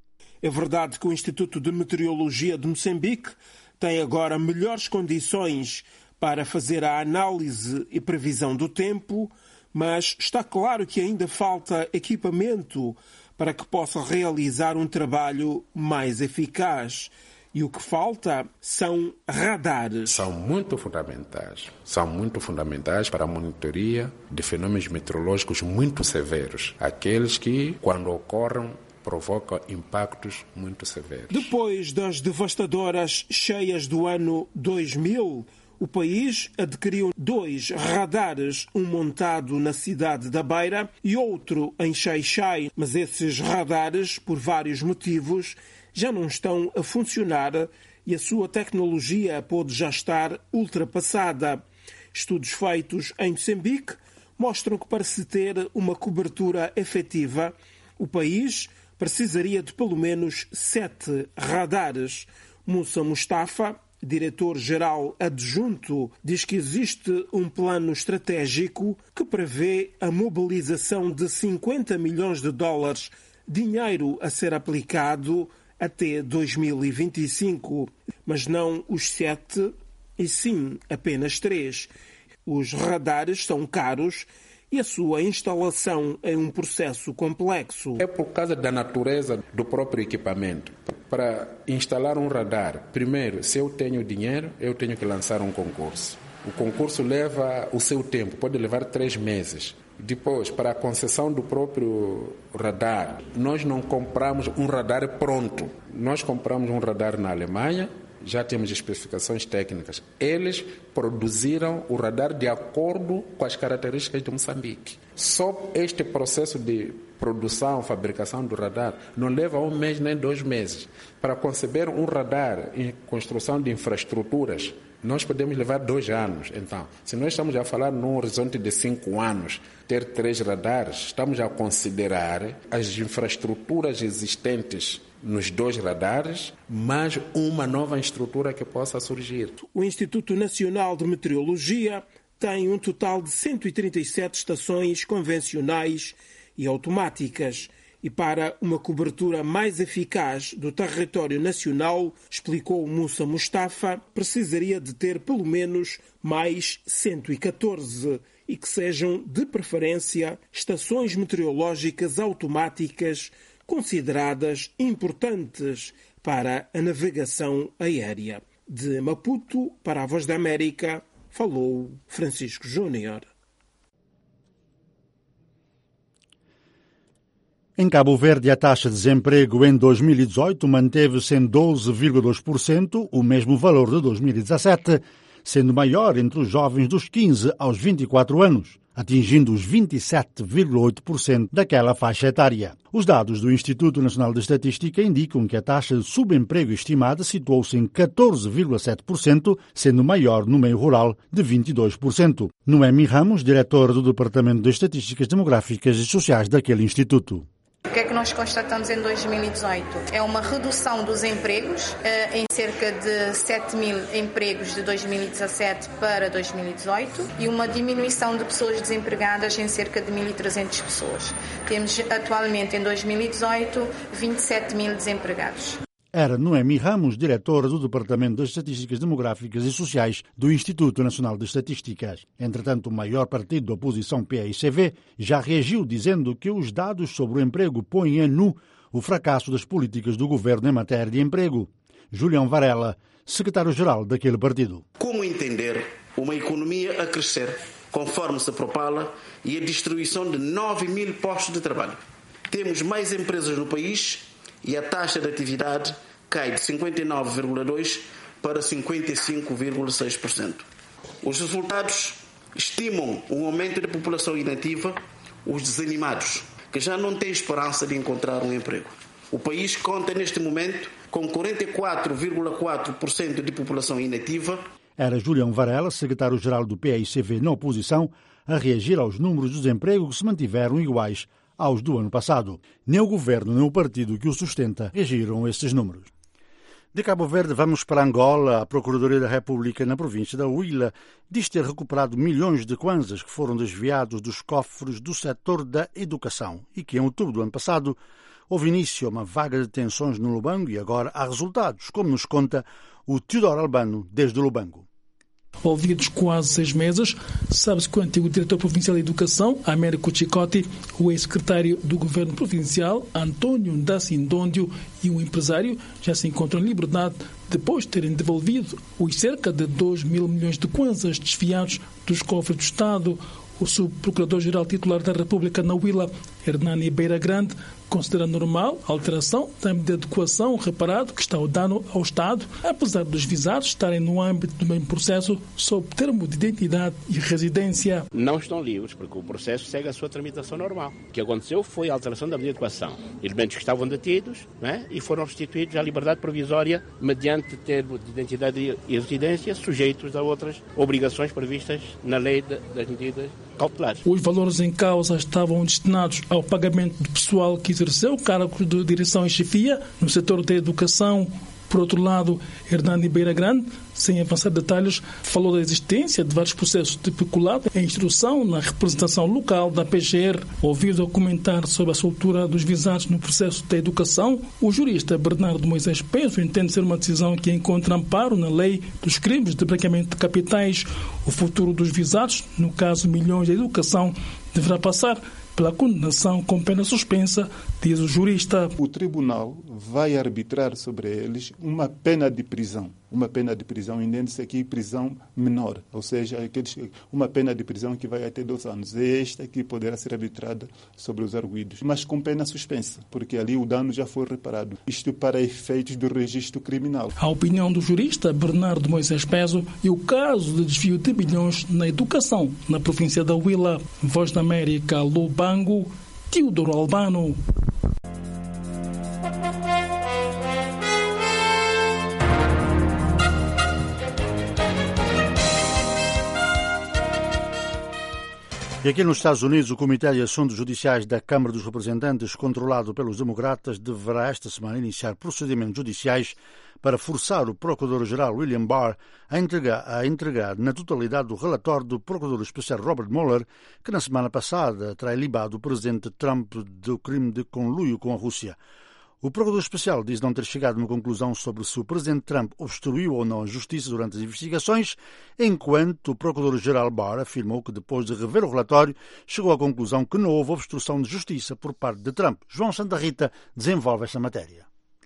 G: É verdade que o Instituto de Meteorologia de Moçambique tem agora melhores condições para fazer a análise e previsão do tempo, mas está claro que ainda falta equipamento para que possa realizar um trabalho mais eficaz. E o que falta são radares.
W: São muito fundamentais. São muito fundamentais para a monitoria de fenômenos meteorológicos muito severos. Aqueles que, quando ocorrem, provoca impactos muito severos.
G: Depois das devastadoras cheias do ano dois mil, o país adquiriu dois radares, um montado na cidade da Beira e outro em Xai-Xai. Mas esses radares, por vários motivos, já não estão a funcionar e a sua tecnologia pode já estar ultrapassada. Estudos feitos em Moçambique mostram que, para se ter uma cobertura efetiva, o país precisaria de pelo menos sete radares. Moussa Mustafa, diretor-geral adjunto, diz que existe um plano estratégico que prevê a mobilização de cinquenta milhões de dólares, dinheiro a ser aplicado até dois mil e vinte e cinco, mas não os sete, e sim apenas três. Os radares são caros e a sua instalação é um processo complexo.
W: É por causa da natureza do próprio equipamento. Para instalar um radar, primeiro, se eu tenho dinheiro, eu tenho que lançar um concurso. O concurso leva o seu tempo, pode levar três meses. Depois, para a concessão do próprio radar, nós não compramos um radar pronto. Nós compramos um radar na Alemanha, já temos especificações técnicas. Eles produziram o radar de acordo com as características de Moçambique. Só este processo de produção, fabricação do radar não leva um mês nem dois meses. Para conceber um radar em construção de infraestruturas, nós podemos levar dois anos. Então, se nós estamos a falar num horizonte de cinco anos, ter três radares, estamos a considerar as infraestruturas existentes nos dois radares, mais uma nova estrutura que possa surgir.
G: O Instituto Nacional de Meteorologia tem um total de cento e trinta e sete estações convencionais e automáticas. E para uma cobertura mais eficaz do território nacional, explicou Moussa Mustafa, precisaria de ter pelo menos mais cento e catorze e que sejam, de preferência, estações meteorológicas automáticas consideradas importantes para a navegação aérea. De Maputo, para a Voz da América, falou Francisco Júnior.
A: Em Cabo Verde, a taxa de desemprego em dois mil e dezoito manteve-se em doze vírgula dois por cento, o mesmo valor de dois mil e dezassete, sendo maior entre os jovens dos quinze aos vinte e quatro anos, atingindo os vinte e sete vírgula oito por cento daquela faixa etária. Os dados do Instituto Nacional de Estatística indicam que a taxa de subemprego estimada situou-se em catorze vírgula sete por cento, sendo maior no meio rural de vinte e dois por cento. Noemi Ramos, diretora do Departamento de Estatísticas Demográficas e Sociais daquele instituto.
D: O que é que nós constatamos em dois mil e dezoito? É uma redução dos empregos, em cerca de sete mil empregos de dois mil e dezassete para dois mil e dezoito, e uma diminuição de pessoas desempregadas em cerca de mil e trezentas pessoas. Temos atualmente em dois mil e dezoito vinte e sete mil desempregados.
A: Era Noemi Ramos, diretora do Departamento das Estatísticas Demográficas e Sociais do Instituto Nacional de Estatísticas. Entretanto, o maior partido da oposição, P I C V, já reagiu dizendo que os dados sobre o emprego põem a nu o fracasso das políticas do governo em matéria de emprego. Julião Varela, secretário-geral daquele partido.
H: Como entender uma economia a crescer, conforme se propala, e a destruição de nove mil postos de trabalho? Temos mais empresas no país e a taxa de atividade cai de cinquenta e nove vírgula dois por cento para cinquenta e cinco vírgula seis por cento. Os resultados estimam um aumento da população inativa, os desanimados, que já não têm esperança de encontrar um emprego. O país conta neste momento com quarenta e quatro vírgula quatro por cento de população inativa.
A: Era Julião Varela, secretário-geral do P I C V na oposição, a reagir aos números do desemprego que se mantiveram iguais aos do ano passado. Nem o governo nem o partido que o sustenta reagiram a esses números. De Cabo Verde vamos para Angola. A Procuradoria da República na província da Huila diz ter recuperado milhões de kwanzas que foram desviados dos cofres do setor da educação e que em outubro do ano passado houve início a uma vaga de tensões no Lubango e agora há resultados, como nos conta o Teodoro Albano desde o Lubango.
I: Ouvidos quase seis meses, sabe-se que o antigo diretor provincial de Educação, Américo Chicote, o ex-secretário do governo provincial, Antônio Ndacindôndio, e o empresário já se encontram em liberdade depois de terem devolvido os cerca de dois mil milhões de kwanzas desviados dos cofres do Estado. O subprocurador-geral titular da República na Huila, Hernani Beira Grande, considera normal a alteração da medida de adequação reparado que está ao dano ao Estado, apesar dos visados estarem no âmbito do mesmo processo sob termo de identidade e residência.
X: Não estão livres, porque o processo segue a sua tramitação normal. O que aconteceu foi a alteração da medida de adequação. Elementos que estavam detidos, né, e foram restituídos à liberdade provisória mediante termo de identidade e residência, sujeitos a outras obrigações previstas na lei de, das medidas cautelares.
I: Os valores em causa estavam destinados ao pagamento do pessoal que exerceu cargos de direção e chefia no setor da educação. Por outro lado, Hernani Beira Grande, sem avançar detalhes, falou da existência de vários processos de peculado em instrução na representação local da P G R. Ouvido a comentar sobre a soltura dos visados no processo da educação, o jurista Bernardo Moisés Peso entende ser uma decisão que encontra amparo na lei dos crimes de branqueamento de capitais. O futuro dos visados, no caso milhões da educação, deverá passar pela condenação com pena suspensa, diz o jurista.
Y: O tribunal vai arbitrar sobre eles uma pena de prisão. Uma pena de prisão, entende-se aqui prisão menor, ou seja, uma pena de prisão que vai até dois anos. É esta que poderá ser arbitrada sobre os arguidos, mas com pena suspensa, porque ali o dano já foi reparado. Isto para efeitos do registro criminal.
I: A opinião do jurista Bernardo Moisés Peso e o caso de desvio de bilhões na educação na província da Huila. Voz da América, Lubango, Teodoro Albano.
A: E aqui nos Estados Unidos, o Comitê de Assuntos Judiciais da Câmara dos Representantes, controlado pelos democratas, deverá esta semana iniciar procedimentos judiciais para forçar o Procurador-Geral William Barr a entregar, a entregar na totalidade o relatório do Procurador Especial Robert Mueller, que na semana passada terá ilibado o presidente Trump do crime de conluio com a Rússia. O Procurador Especial diz não ter chegado a uma conclusão sobre se o presidente Trump obstruiu ou não a justiça durante as investigações, enquanto o Procurador-Geral Barr afirmou que depois de rever o relatório chegou à conclusão que não houve obstrução de justiça por parte de Trump. João Santa Rita desenvolve esta matéria.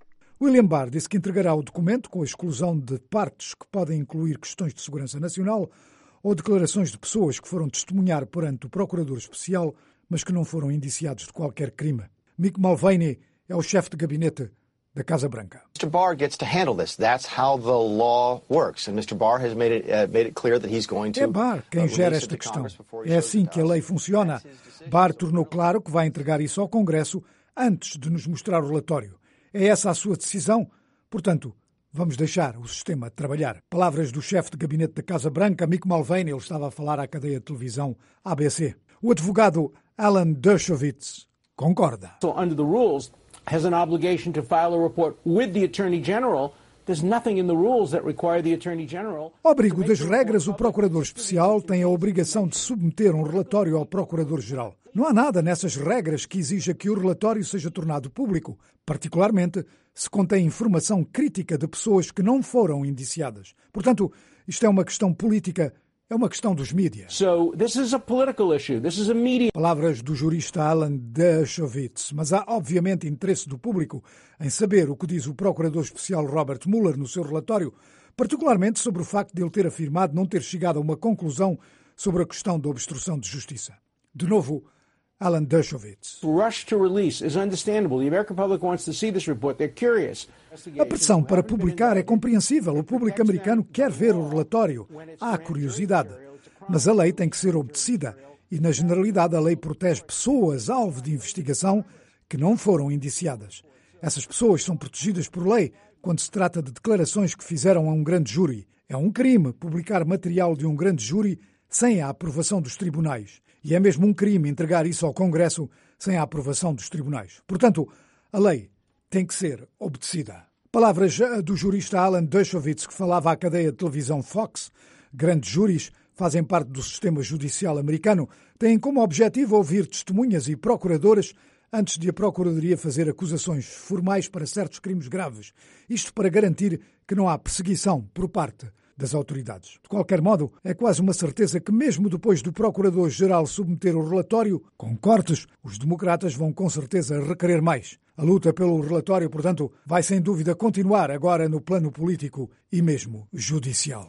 B: William Barr disse que entregará o documento com a exclusão de partes que podem incluir questões de segurança nacional ou declarações de pessoas que foram testemunhar perante o Procurador Especial, mas que não foram indiciados de qualquer crime. Mick Mulvaney é o chefe de gabinete da Casa Branca.
J: mister Barr gets to handle this. That's how the law works. And mister Barr has made it, uh, made it clear that he's going to.
B: É Barr quem gera esta questão. É assim que a lei funciona. Barr tornou claro que vai entregar isso ao Congresso antes de nos mostrar o relatório. É essa a sua decisão? Portanto, vamos deixar o sistema trabalhar. Palavras do chefe de gabinete da Casa Branca, Mick Mulvaney, ele estava a falar à cadeia de televisão A B C. O advogado Alan Dershowitz concorda.
K: So under the rules, has an obligation to file a report with the Attorney General. There's nothing in the rules that require the Attorney General.
B: Ao abrigo das regras, o Procurador Especial tem a obrigação de submeter um relatório ao Procurador-Geral. Não há nada nessas regras que exija que o relatório seja tornado público, particularmente se contém informação crítica de pessoas que não foram indiciadas. Portanto, isto é uma questão política. É uma questão dos mídias.
K: So, this is a political issue. This is a media...
B: Palavras do jurista Alan Dershowitz. Mas há, obviamente, interesse do público em saber o que diz o Procurador Especial Robert Mueller no seu relatório, particularmente sobre o facto de ele ter afirmado não ter chegado a uma conclusão sobre a questão da obstrução de justiça. De novo, Alan Dershowitz.
K: Rush to release is understandable. The American public wants to see this report. They're curious.
B: A pressão para publicar é compreensível. O público americano quer ver o relatório. Há curiosidade. Mas a lei tem que ser obedecida. E, na generalidade, a lei protege pessoas alvo de investigação que não foram indiciadas. Essas pessoas são protegidas por lei quando se trata de declarações que fizeram a um grande júri. É um crime publicar material de um grande júri sem a aprovação dos tribunais. E é mesmo um crime entregar isso ao Congresso sem a aprovação dos tribunais. Portanto, a lei tem que ser obedecida. Palavras do jurista Alan Dershowitz, que falava à cadeia de televisão Fox. Grandes júris fazem parte do sistema judicial americano, têm como objetivo ouvir testemunhas e procuradoras antes de a Procuradoria fazer acusações formais para certos crimes graves. Isto para garantir que não há perseguição por parte das autoridades. De qualquer modo, é quase uma certeza que mesmo depois do Procurador-Geral submeter o relatório, com cortes, os democratas vão com certeza requerer mais. A luta pelo relatório, portanto, vai sem dúvida continuar agora no plano político e mesmo judicial.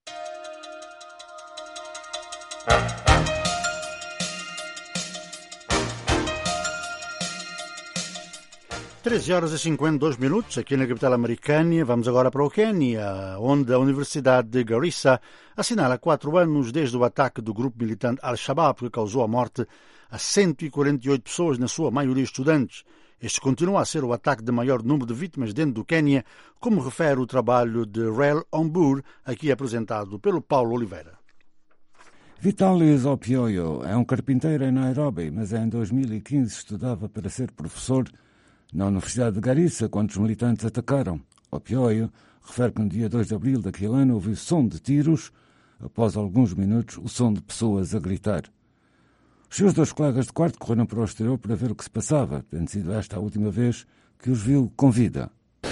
A: treze horas e cinquenta e dois minutos aqui na capital americana. Vamos agora para o Quênia, onde a Universidade de Garissa assinala quatro anos desde o ataque do grupo militante Al-Shabaab, que causou a morte a cento e quarenta e oito pessoas, na sua maioria estudantes. Este continua a ser o ataque de maior número de vítimas dentro do Quênia, como refere o trabalho de Rel Ombur, aqui apresentado pelo Paulo Oliveira.
L: Vitalis Opioio é um carpinteiro em Nairobi, mas em dois mil e quinze estudava para ser professor na Universidade de Garissa, quando os militantes atacaram. Opioio refere que no dia dois de abril daquele ano ouviu som de tiros, após alguns minutos o som de pessoas a gritar. Os seus dois colegas de quarto correram para o exterior para ver o que se passava, tendo sido esta a última vez que os viu com vida.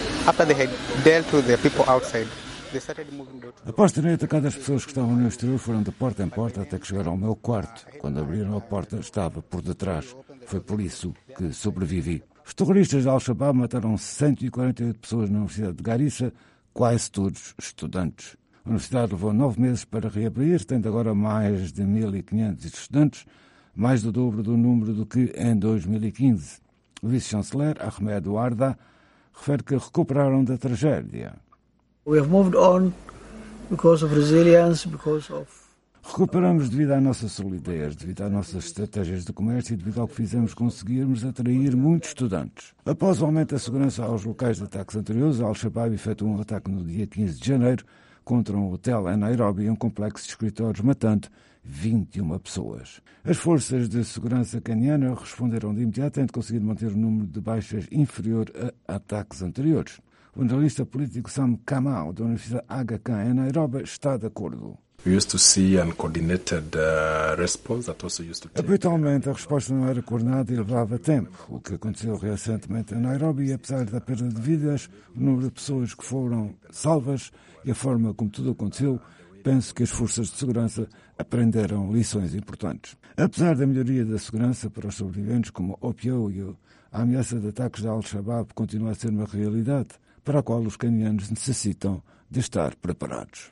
L: Após terem atacado as pessoas que estavam no exterior, foram de porta em porta até que chegaram ao meu quarto. Quando abriram a porta, estava por detrás. Foi por isso que sobrevivi. Os terroristas de Al-Shabaab mataram cento e quarenta e oito pessoas na Universidade de Garissa, quase todos estudantes. A universidade levou nove meses para reabrir, tendo agora mais de mil e quinhentos estudantes, mais do dobro do número do que em dois mil e quinze. O vice-chanceler, Ahmed Warda, refere que recuperaram da tragédia.
M: We have moved on because of resilience, because of
L: Recuperamos devido à nossa solidez, devido às nossas estratégias de comércio e devido ao que fizemos conseguirmos atrair muitos estudantes. Após o aumento da segurança aos locais de ataques anteriores, Al-Shabaab efetuou um ataque no dia quinze de janeiro contra um hotel em Nairobi e um complexo de escritórios, matando vinte e uma pessoas. As forças de segurança canianas responderam de imediato, tendo conseguido manter o número de baixas inferior a ataques anteriores. O analista político Sam Kamau, da Universidade Aga Khan em Nairobi, está de acordo.
N: We used to see an coordinated uh, response that also used to take.
L: Habitualmente, a resposta não era coordenada e levava tempo, o que aconteceu recentemente em Nairobi, e apesar da perda de vidas, o número de pessoas que foram salvas e a forma como tudo aconteceu, penso que as forças de segurança aprenderam lições importantes. Apesar da melhoria da segurança para os sobreviventes, como Opioio a ameaça de ataques da Al-Shabaab continua a ser uma realidade para a qual os quenianos necessitam de estar preparados.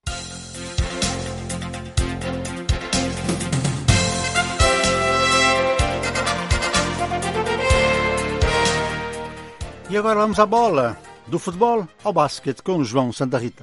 A: E agora vamos à bola, do futebol ao basquete, com o João Santa Rita.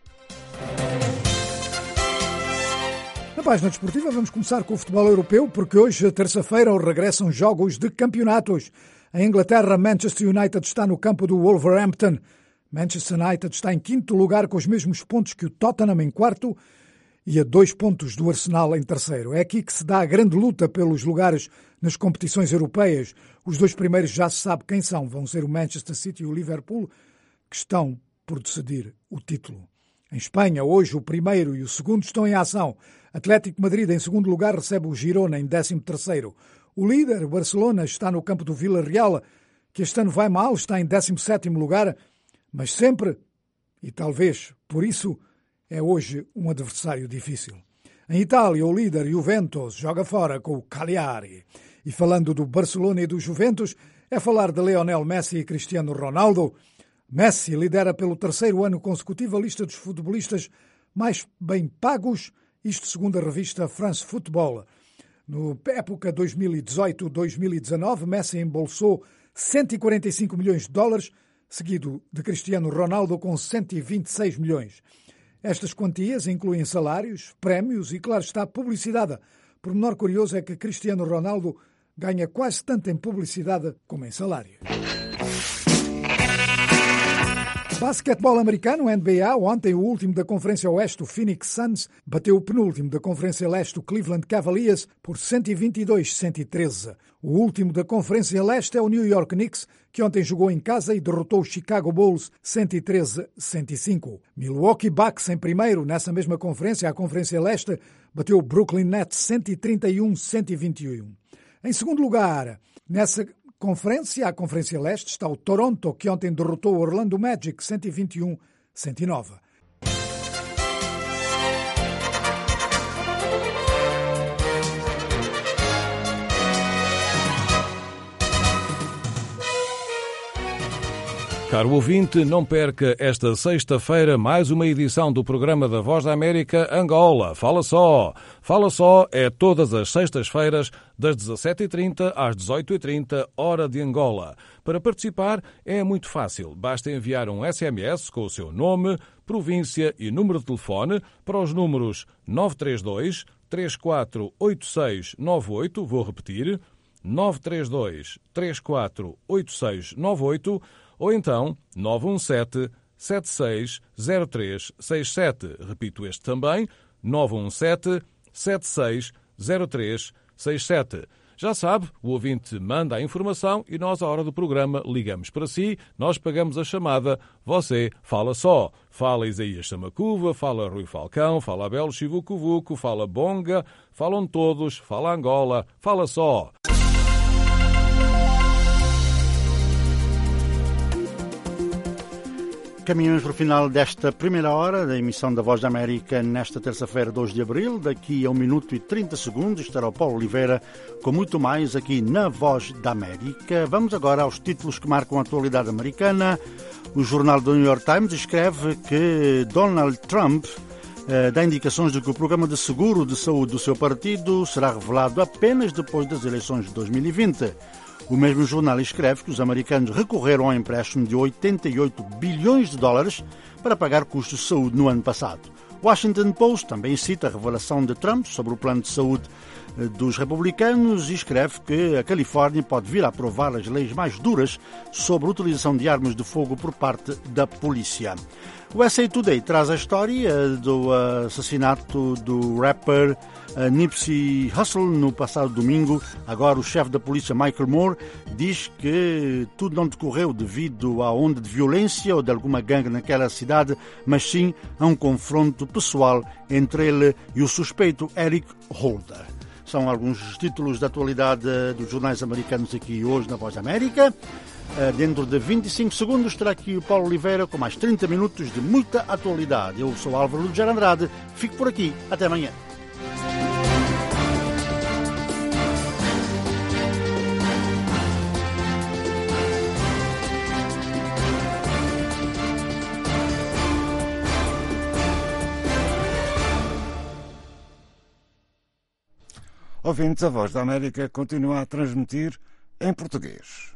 B: Na página desportiva vamos começar com o futebol europeu, porque hoje, terça-feira, regressam jogos de campeonatos. Em Inglaterra, Manchester United está no campo do Wolverhampton. Manchester United está em quinto lugar com os mesmos pontos que o Tottenham em quarto e a dois pontos do Arsenal em terceiro. É aqui que se dá a grande luta pelos lugares nas competições europeias. Os dois primeiros já se sabe quem são. Vão ser o Manchester City e o Liverpool, que estão por decidir o título. Em Espanha, hoje, o primeiro e o segundo estão em ação. Atlético Madrid, em segundo lugar, recebe o Girona em décimo terceiro. O líder, Barcelona, está no campo do Villarreal, que este ano vai mal, está em décimo sétimo lugar, mas sempre, e talvez por isso, é hoje um adversário difícil. Em Itália, o líder Juventus joga fora com o Cagliari. E falando do Barcelona e do Juventus, é falar de Lionel Messi e Cristiano Ronaldo. Messi lidera pelo terceiro ano consecutivo a lista dos futebolistas mais bem pagos, isto segundo a revista France Football. Na época dois mil e dezoito a dois mil e dezanove, Messi embolsou cento e quarenta e cinco milhões de dólares, seguido de Cristiano Ronaldo com cento e vinte e seis milhões. Estas quantias incluem salários, prémios e, claro está, publicidade. Por menor curioso é que Cristiano Ronaldo ganha quase tanto em publicidade como em salário. Basquetebol americano, N B A, ontem o último da Conferência Oeste, o Phoenix Suns, bateu o penúltimo da Conferência Leste, o Cleveland Cavaliers, por cento e vinte e dois a cento e treze. O último da Conferência Leste é o New York Knicks, que ontem jogou em casa e derrotou o Chicago Bulls cento e treze a cento e cinco. Milwaukee Bucks, em primeiro, nessa mesma conferência, a Conferência Leste, bateu o Brooklyn Nets cento e trinta e um a cento e vinte e um. Em segundo lugar, nessa conferência, a Conferência Leste, está o Toronto, que ontem derrotou o Orlando Magic cento e vinte e um a cento e nove.
O: Caro ouvinte, não perca esta sexta-feira mais uma edição do programa da Voz da América Angola. Fala só! Fala só é todas as sextas-feiras, das dezassete e trinta às dezoito e trinta, hora de Angola. Para participar é muito fácil. Basta enviar um S M S com o seu nome, província e número de telefone para os números nove três dois, três quatro oito seis nove oito, vou repetir, nove três dois, três quatro oito seis nove oito, ou então nove um sete, sete seis zero três seis sete. Repito este também, nove um sete, sete seis zero três seis sete. Já sabe, o ouvinte manda a informação e nós, à hora do programa, ligamos para si, nós pagamos a chamada, você fala só. Fala Isaías Samacuva, fala Rui Falcão, fala Abel Chivucovuco, fala Bonga, falam todos, fala Angola, fala só.
A: Caminhamos para o final desta primeira hora da emissão da Voz da América nesta terça-feira, dois de abril. Daqui a um minuto e trinta segundos estará o Paulo Oliveira com muito mais aqui na Voz da América. Vamos agora aos títulos que marcam a atualidade americana. O jornal do New York Times escreve que Donald Trump eh, dá indicações de que o programa de seguro de saúde do seu partido será revelado apenas depois das eleições de dois mil e vinte. O mesmo jornal escreve que os americanos recorreram ao empréstimo de oitenta e oito bilhões de dólares para pagar custos de saúde no ano passado. O Washington Post também cita a revelação de Trump sobre o plano de saúde dos republicanos e escreve que a Califórnia pode vir a aprovar as leis mais duras sobre a utilização de armas de fogo por parte da polícia. O S A Today traz a história do assassinato do rapper Nipsey Hussle no passado domingo. Agora o chefe da polícia, Michael Moore, diz que tudo não decorreu devido à onda de violência ou de alguma gangue naquela cidade, mas sim a um confronto pessoal entre ele e o suspeito Eric Holder. São alguns títulos da atualidade dos jornais americanos aqui hoje na Voz da América. Dentro de vinte e cinco segundos terá aqui o Paulo Oliveira com mais trinta minutos de muita atualidade. Eu sou Álvaro Lujar Andrade, fico por aqui, até amanhã.
L: Ouvintes, a Voz da América continua a transmitir em português.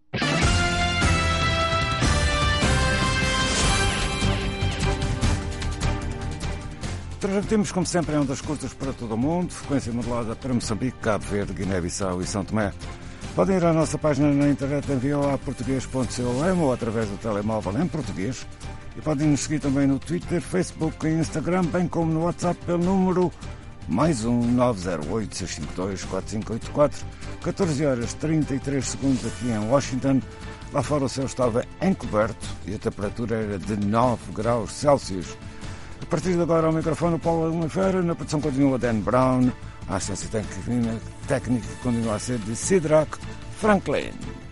L: Transmitimos, como sempre, em ondas curtas para todo o mundo, frequência modulada para Moçambique, Cabo Verde, Guiné-Bissau e São Tomé. Podem ir à nossa página na internet em v o a português ponto com ou através do telemóvel em português. E podem nos seguir também no Twitter, Facebook e Instagram, bem como no WhatsApp pelo número mais um nove zero oito, seis cinco dois, quatro cinco oito quatro, catorze horas trinta e três segundos aqui em Washington. Lá fora o céu estava encoberto e a temperatura era de nove graus Celsius. A partir de agora ao microfone o Paulo Oliveira, na produção continua Dan Brown, a assistência técnica continua a ser de Sidrak Franklin.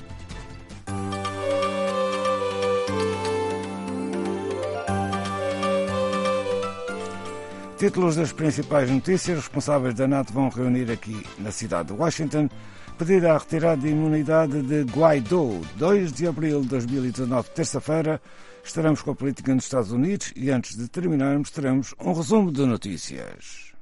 L: Títulos das principais notícias. Responsáveis da NATO vão reunir aqui na cidade de Washington pedir a retirada de imunidade de Guaidó. dois de abril de dois mil e dezanove, terça-feira, estaremos com a política nos Estados Unidos e antes de terminarmos teremos um resumo de notícias.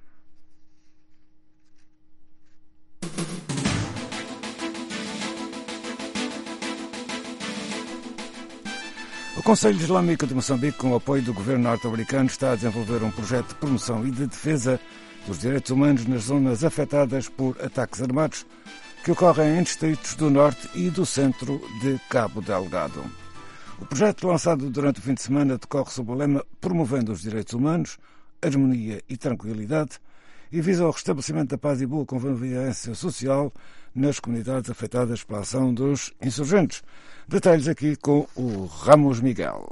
L: O Conselho Islâmico de Moçambique, com o apoio do governo norte-americano, está a desenvolver um projeto de promoção e de defesa dos direitos humanos nas zonas afetadas por ataques armados que ocorrem em distritos do norte e do centro de Cabo Delgado. O projeto, lançado durante o fim de semana, decorre sob o lema Promovendo os Direitos Humanos, Harmonia e Tranquilidade e visa o restabelecimento da paz e boa convivência social nas comunidades afetadas pela ação dos insurgentes. Detalhes aqui com o Ramos Miguel.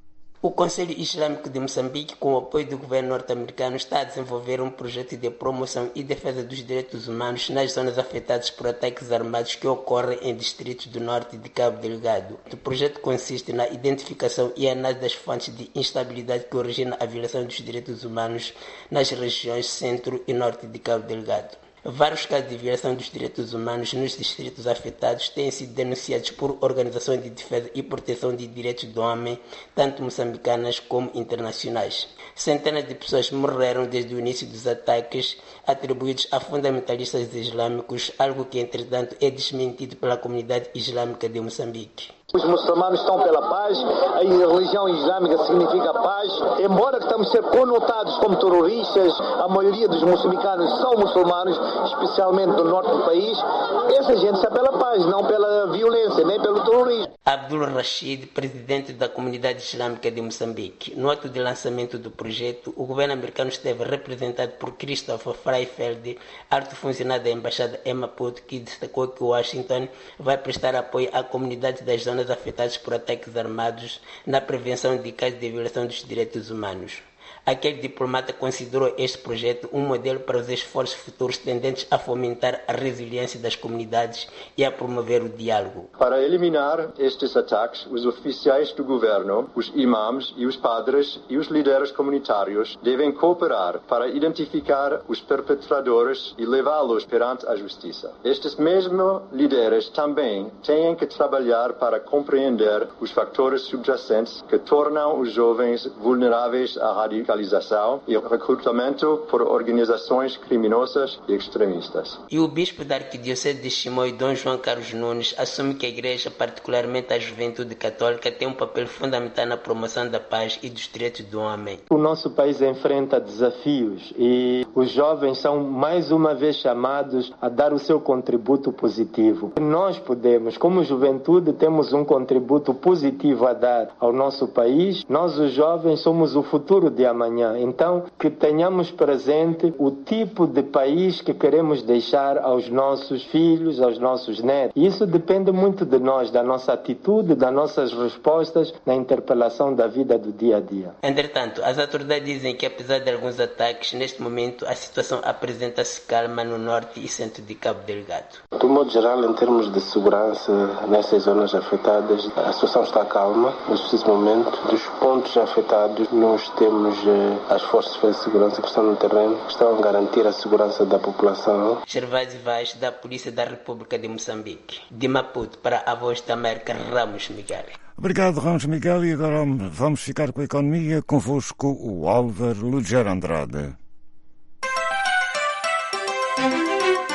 T: O Conselho Islâmico de Moçambique, com o apoio do governo norte-americano, está a desenvolver um projeto de promoção e defesa dos direitos humanos nas zonas afetadas por ataques armados que ocorrem em distritos do norte de Cabo Delgado. O projeto consiste na identificação e análise das fontes de instabilidade que originam a violação dos direitos humanos nas regiões centro e norte de Cabo Delgado. Vários casos de violação dos direitos humanos nos distritos afetados têm sido denunciados por organizações de defesa e proteção de direitos do homem, tanto moçambicanas como internacionais. Centenas de pessoas morreram desde o início dos ataques atribuídos a fundamentalistas islâmicos, algo que, entretanto, é desmentido pela comunidade islâmica de Moçambique.
F: Os muçulmanos estão pela paz, a religião islâmica significa paz. Embora estamos a ser conotados como terroristas, a maioria dos moçambicanos são muçulmanos, especialmente do norte do país. Essa gente está pela paz, não pela violência, nem pelo terrorismo.
T: Abdul Rashid, presidente da comunidade islâmica de Moçambique. No ato de lançamento do projeto, o governo americano esteve representado por Christopher Freifeld, alto funcionário da embaixada em Maputo, que destacou que Washington vai prestar apoio à comunidade das zonas afetadas por ataques armados na prevenção de casos de violação dos direitos humanos. Aquele diplomata considerou este projeto um modelo para os esforços futuros tendentes a fomentar a resiliência das comunidades e a promover o diálogo.
U: Para eliminar estes ataques, os oficiais do governo, os imãs e os padres e os líderes comunitários devem cooperar para identificar os perpetradores e levá-los perante a justiça. Estes mesmos líderes também têm que trabalhar para compreender os fatores subjacentes que tornam os jovens vulneráveis à radicalização e o recrutamento por organizações criminosas e extremistas.
T: E o bispo da Arquidiocese de Chimoio, Dom João Carlos Nunes, assume que a Igreja, particularmente a juventude católica, tem um papel fundamental na promoção da paz e dos direitos do homem.
E: O nosso país enfrenta desafios e os jovens são mais uma vez chamados a dar o seu contributo positivo. Nós podemos, como juventude, temos um contributo positivo a dar ao nosso país. Nós, os jovens, somos o futuro de amanhã. Então, que tenhamos presente o tipo de país que queremos deixar aos nossos filhos, aos nossos netos. Isso depende muito de nós, da nossa atitude, das nossas respostas na interpelação da vida do dia a dia.
T: Entretanto, as autoridades dizem que, apesar de alguns ataques, neste momento a situação apresenta-se calma no norte e centro de Cabo Delgado.
V: De um modo geral, em termos de segurança nessas zonas afetadas, a situação está calma. Neste preciso momento, dos pontos afetados, nós temos as forças de segurança que estão no terreno, que estão a garantir a segurança da população.
T: Gervásio Vaz, da Polícia da República de Moçambique. De Maputo, para a Voz da América, Ramos Miguel.
L: Obrigado, Ramos Miguel. E agora vamos ficar com a economia. Convosco, o Álvaro Lugero Andrade.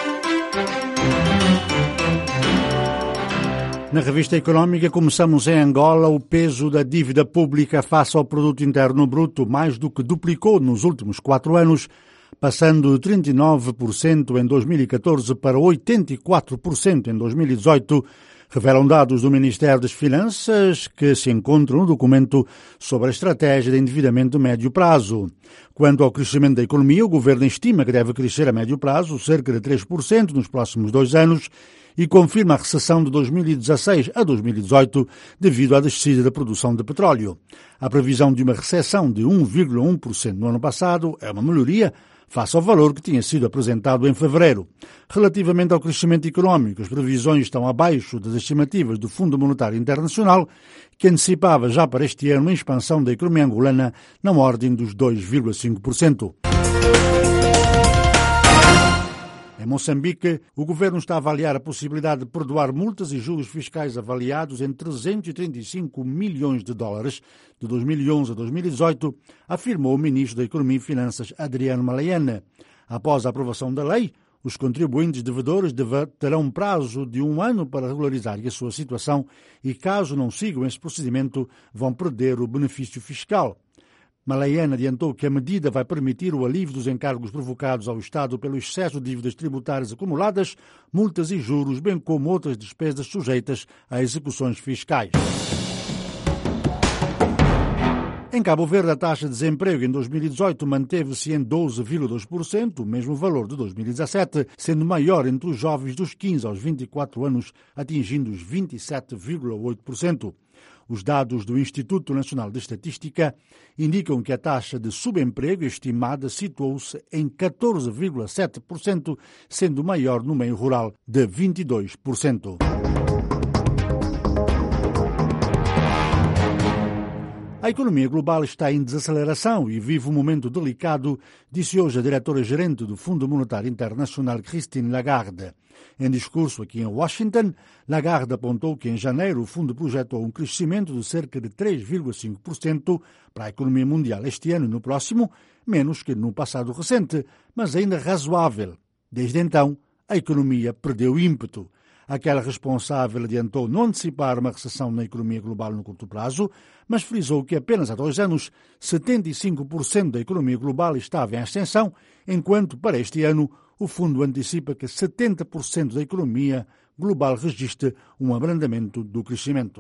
A: Na revista Económica começamos em Angola. O peso da dívida pública face ao produto interno bruto mais do que duplicou nos últimos quatro anos, passando de trinta e nove por cento em dois mil e catorze para oitenta e quatro por cento em dois mil e dezoito, revelam dados do Ministério das Finanças que se encontram no documento sobre a estratégia de endividamento de médio prazo. Quanto ao crescimento da economia, o governo estima que deve crescer a médio prazo cerca de três por cento nos próximos dois anos e confirma a recessão de dois mil e dezasseis a dois mil e dezoito devido à descida da produção de petróleo. A previsão de uma recessão de um vírgula um por cento no ano passado é uma melhoria face ao valor que tinha sido apresentado em fevereiro. Relativamente ao crescimento económico, as previsões estão abaixo das estimativas do Fundo Monetário Internacional, que antecipava já para este ano uma expansão da economia angolana na ordem dos dois vírgula cinco por cento. Em Moçambique, o governo está a avaliar a possibilidade de perdoar multas e juros fiscais avaliados em trezentos e trinta e cinco milhões de dólares de dois mil e onze a dois mil e dezoito, afirmou o ministro da Economia e Finanças, Adriano Malayana. Após a aprovação da lei, os contribuintes devedores terão um prazo de um ano para regularizar a sua situação e, caso não sigam esse procedimento, vão perder o benefício fiscal. Malayana adiantou que a medida vai permitir o alívio dos encargos provocados ao Estado pelo excesso de dívidas tributárias acumuladas, multas e juros, bem como outras despesas sujeitas a execuções fiscais. Em Cabo Verde, a taxa de desemprego em dois mil e dezoito manteve-se em doze vírgula dois por cento, o mesmo valor de dois mil e dezassete, sendo maior entre os jovens dos quinze aos vinte e quatro anos, atingindo os vinte e sete vírgula oito por cento. Os dados do Instituto Nacional de Estatística indicam que a taxa de subemprego estimada situou-se em catorze vírgula sete por cento, sendo maior no meio rural de vinte e dois por cento. A economia global está em desaceleração e vive um momento delicado, disse hoje a diretora-gerente do Fundo Monetário Internacional, Christine Lagarde. Em discurso aqui em Washington, Lagarde apontou que em janeiro o fundo projetou um crescimento de cerca de três vírgula cinco por cento para a economia mundial este ano e no próximo, menos que no passado recente, mas ainda razoável. Desde então, a economia perdeu ímpeto. Aquela responsável adiantou não antecipar uma recessão na economia global no curto prazo, mas frisou que apenas há dois anos setenta e cinco por cento da economia global estava em ascensão, enquanto para este ano o fundo antecipa que setenta por cento da economia global registre um abrandamento do crescimento.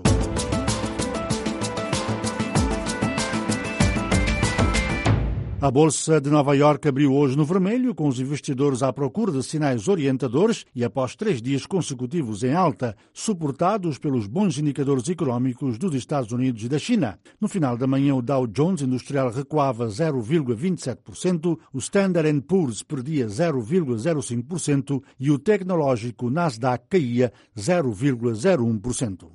A: A Bolsa de Nova Iorque abriu hoje no vermelho, com os investidores à procura de sinais orientadores e após três dias consecutivos em alta, suportados pelos bons indicadores económicos dos Estados Unidos e da China. No final da manhã, o Dow Jones Industrial recuava zero vírgula vinte e sete por cento, o Standard and Poor's perdia zero vírgula zero cinco por cento e o tecnológico Nasdaq caía zero vírgula zero um por cento.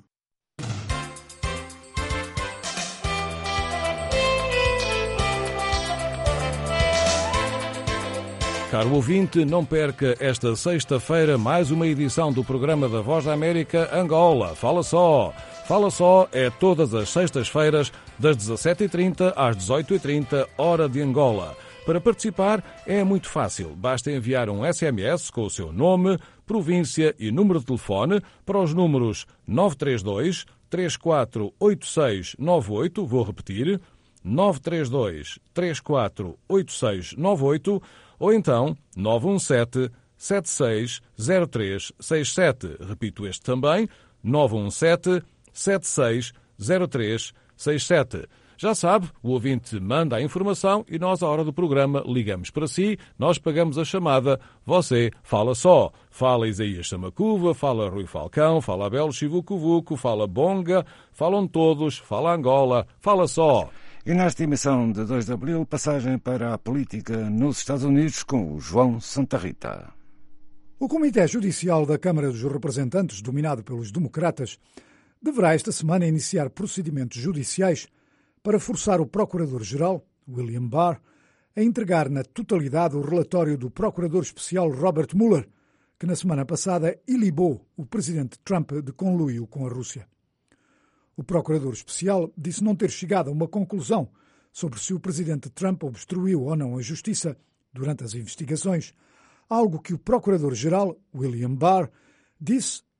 O: Caro ouvinte, não perca esta sexta-feira mais uma edição do programa da Voz da América Angola. Fala só! Fala só é todas as sextas-feiras, das dezassete e trinta às dezoito e trinta, hora de Angola. Para participar é muito fácil. Basta enviar um S M S com o seu nome, província e número de telefone para os números nove três dois, três quatro oito seis nove oito, vou repetir, nove três dois, três quatro oito seis nove oito, ou então nove um sete, sete seis zero três seis sete. Repito este também, nove um sete, sete seis zero três seis sete. Já sabe, o ouvinte manda a informação e nós, à hora do programa, ligamos para si, nós pagamos a chamada, você fala só. Fala Isaías Samacuva, fala Rui Falcão, fala Abel Chivucovuco, fala Bonga, falam todos, fala Angola, fala só.
L: E nesta emissão de dois de abril, passagem para a política nos Estados Unidos com o João Santa Rita.
B: O Comitê Judicial da Câmara dos Representantes, dominado pelos democratas, deverá esta semana iniciar procedimentos judiciais para forçar o Procurador-Geral, William Barr, a entregar na totalidade o relatório do Procurador Especial Robert Mueller, que na semana passada ilibou o presidente Trump de conluio com a Rússia. O Procurador Especial disse não ter chegado a uma conclusão sobre se o presidente Trump obstruiu ou não a justiça durante as investigações, algo que o Procurador-Geral, William Barr, disse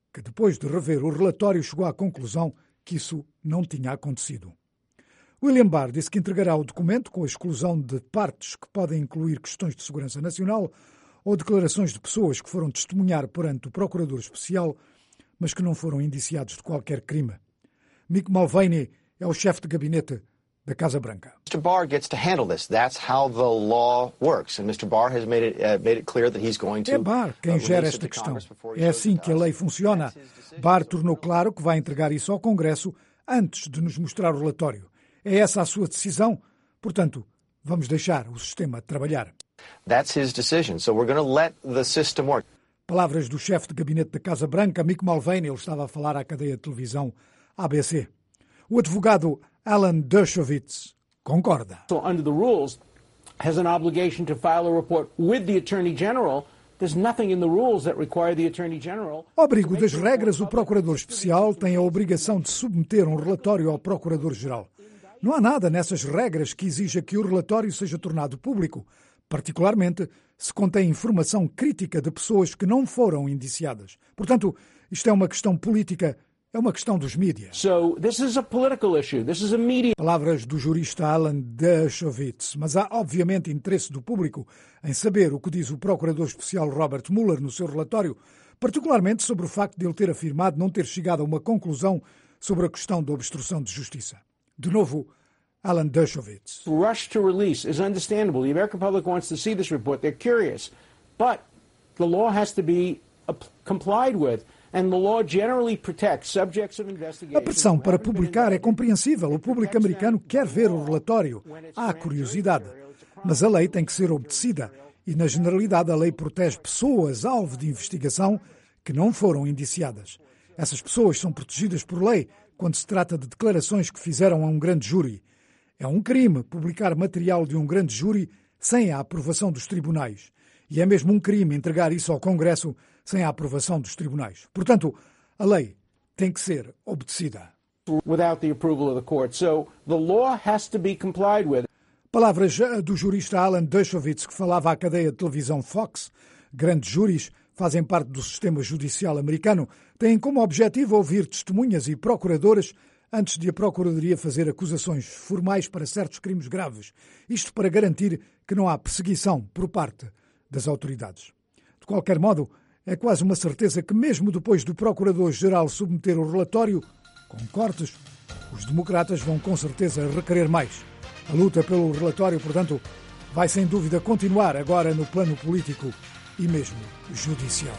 B: que depois de rever o relatório chegou à conclusão que isso não tinha acontecido. William Barr disse que entregará o documento com a exclusão de partes que podem incluir questões de segurança nacional ou declarações de pessoas que foram testemunhar perante o Procurador Especial, mas que não foram indiciados de qualquer crime. Mick Mulvaney é o chefe de gabinete da Casa Branca.
J: mister Barr gets to handle this. That's how the law works. And mister Barr has made it, uh, made it clear that he's going to.
B: É Barr quem gera esta questão. É assim que a lei funciona. Barr tornou claro que vai entregar isso ao Congresso antes de nos mostrar o relatório. É essa a sua decisão. Portanto, vamos deixar o sistema trabalhar.
J: That's his decision. So we're going to let the system work.
B: Palavras do chefe de gabinete da Casa Branca, Mick Mulvaney, ele estava a falar à cadeia de televisão A B C. O advogado Alan Dershowitz concorda.
K: So under the rules, has an obligation to file a report with the Attorney General. There's nothing in the rules that require the Attorney General.
B: Ao abrigo das regras, o Procurador Especial tem a obrigação de submeter um relatório ao Procurador-Geral. Não há nada nessas regras que exija que o relatório seja tornado público, particularmente se contém informação crítica de pessoas que não foram indiciadas. Portanto, isto é uma questão política, é uma questão dos mídias.
K: So this is a political issue. This is a media.
B: Palavras do jurista Alan Dershowitz. Mas há, obviamente, interesse do público em saber o que diz o Procurador Especial Robert Mueller no seu relatório, particularmente sobre o facto de ele ter afirmado não ter chegado a uma conclusão sobre a questão da obstrução de justiça. De novo, Alan Dershowitz.
K: Rush to release is understandable. The American public wants to see this report. They're curious. But the law has to be complied with. And the law generally protects subjects of investigation.
B: A pressão para publicar é compreensível. O público americano quer ver o relatório. Há curiosidade. Mas a lei tem que ser obedecida. E, na generalidade, a lei protege pessoas alvo de investigação que não foram indiciadas. Essas pessoas são protegidas por lei quando se trata de declarações que fizeram a um grande júri. É um crime publicar material de um grande júri sem a aprovação dos tribunais. E é mesmo um crime entregar isso ao Congresso sem a aprovação dos tribunais. Portanto, a lei tem que ser obedecida.
K: Without the approval of the court. So the law has to be complied with.
B: Palavras do jurista Alan Dershowitz, que falava à cadeia de televisão Fox. Grandes júris fazem parte do sistema judicial americano. Têm como objetivo ouvir testemunhas e procuradoras antes de a Procuradoria fazer acusações formais para certos crimes graves. Isto para garantir que não há perseguição por parte das autoridades. De qualquer modo, é quase uma certeza que mesmo depois do Procurador-Geral submeter o relatório, com cortes, os democratas vão com certeza requerer mais. A luta pelo relatório, portanto, vai sem dúvida continuar agora no plano político e mesmo judicial.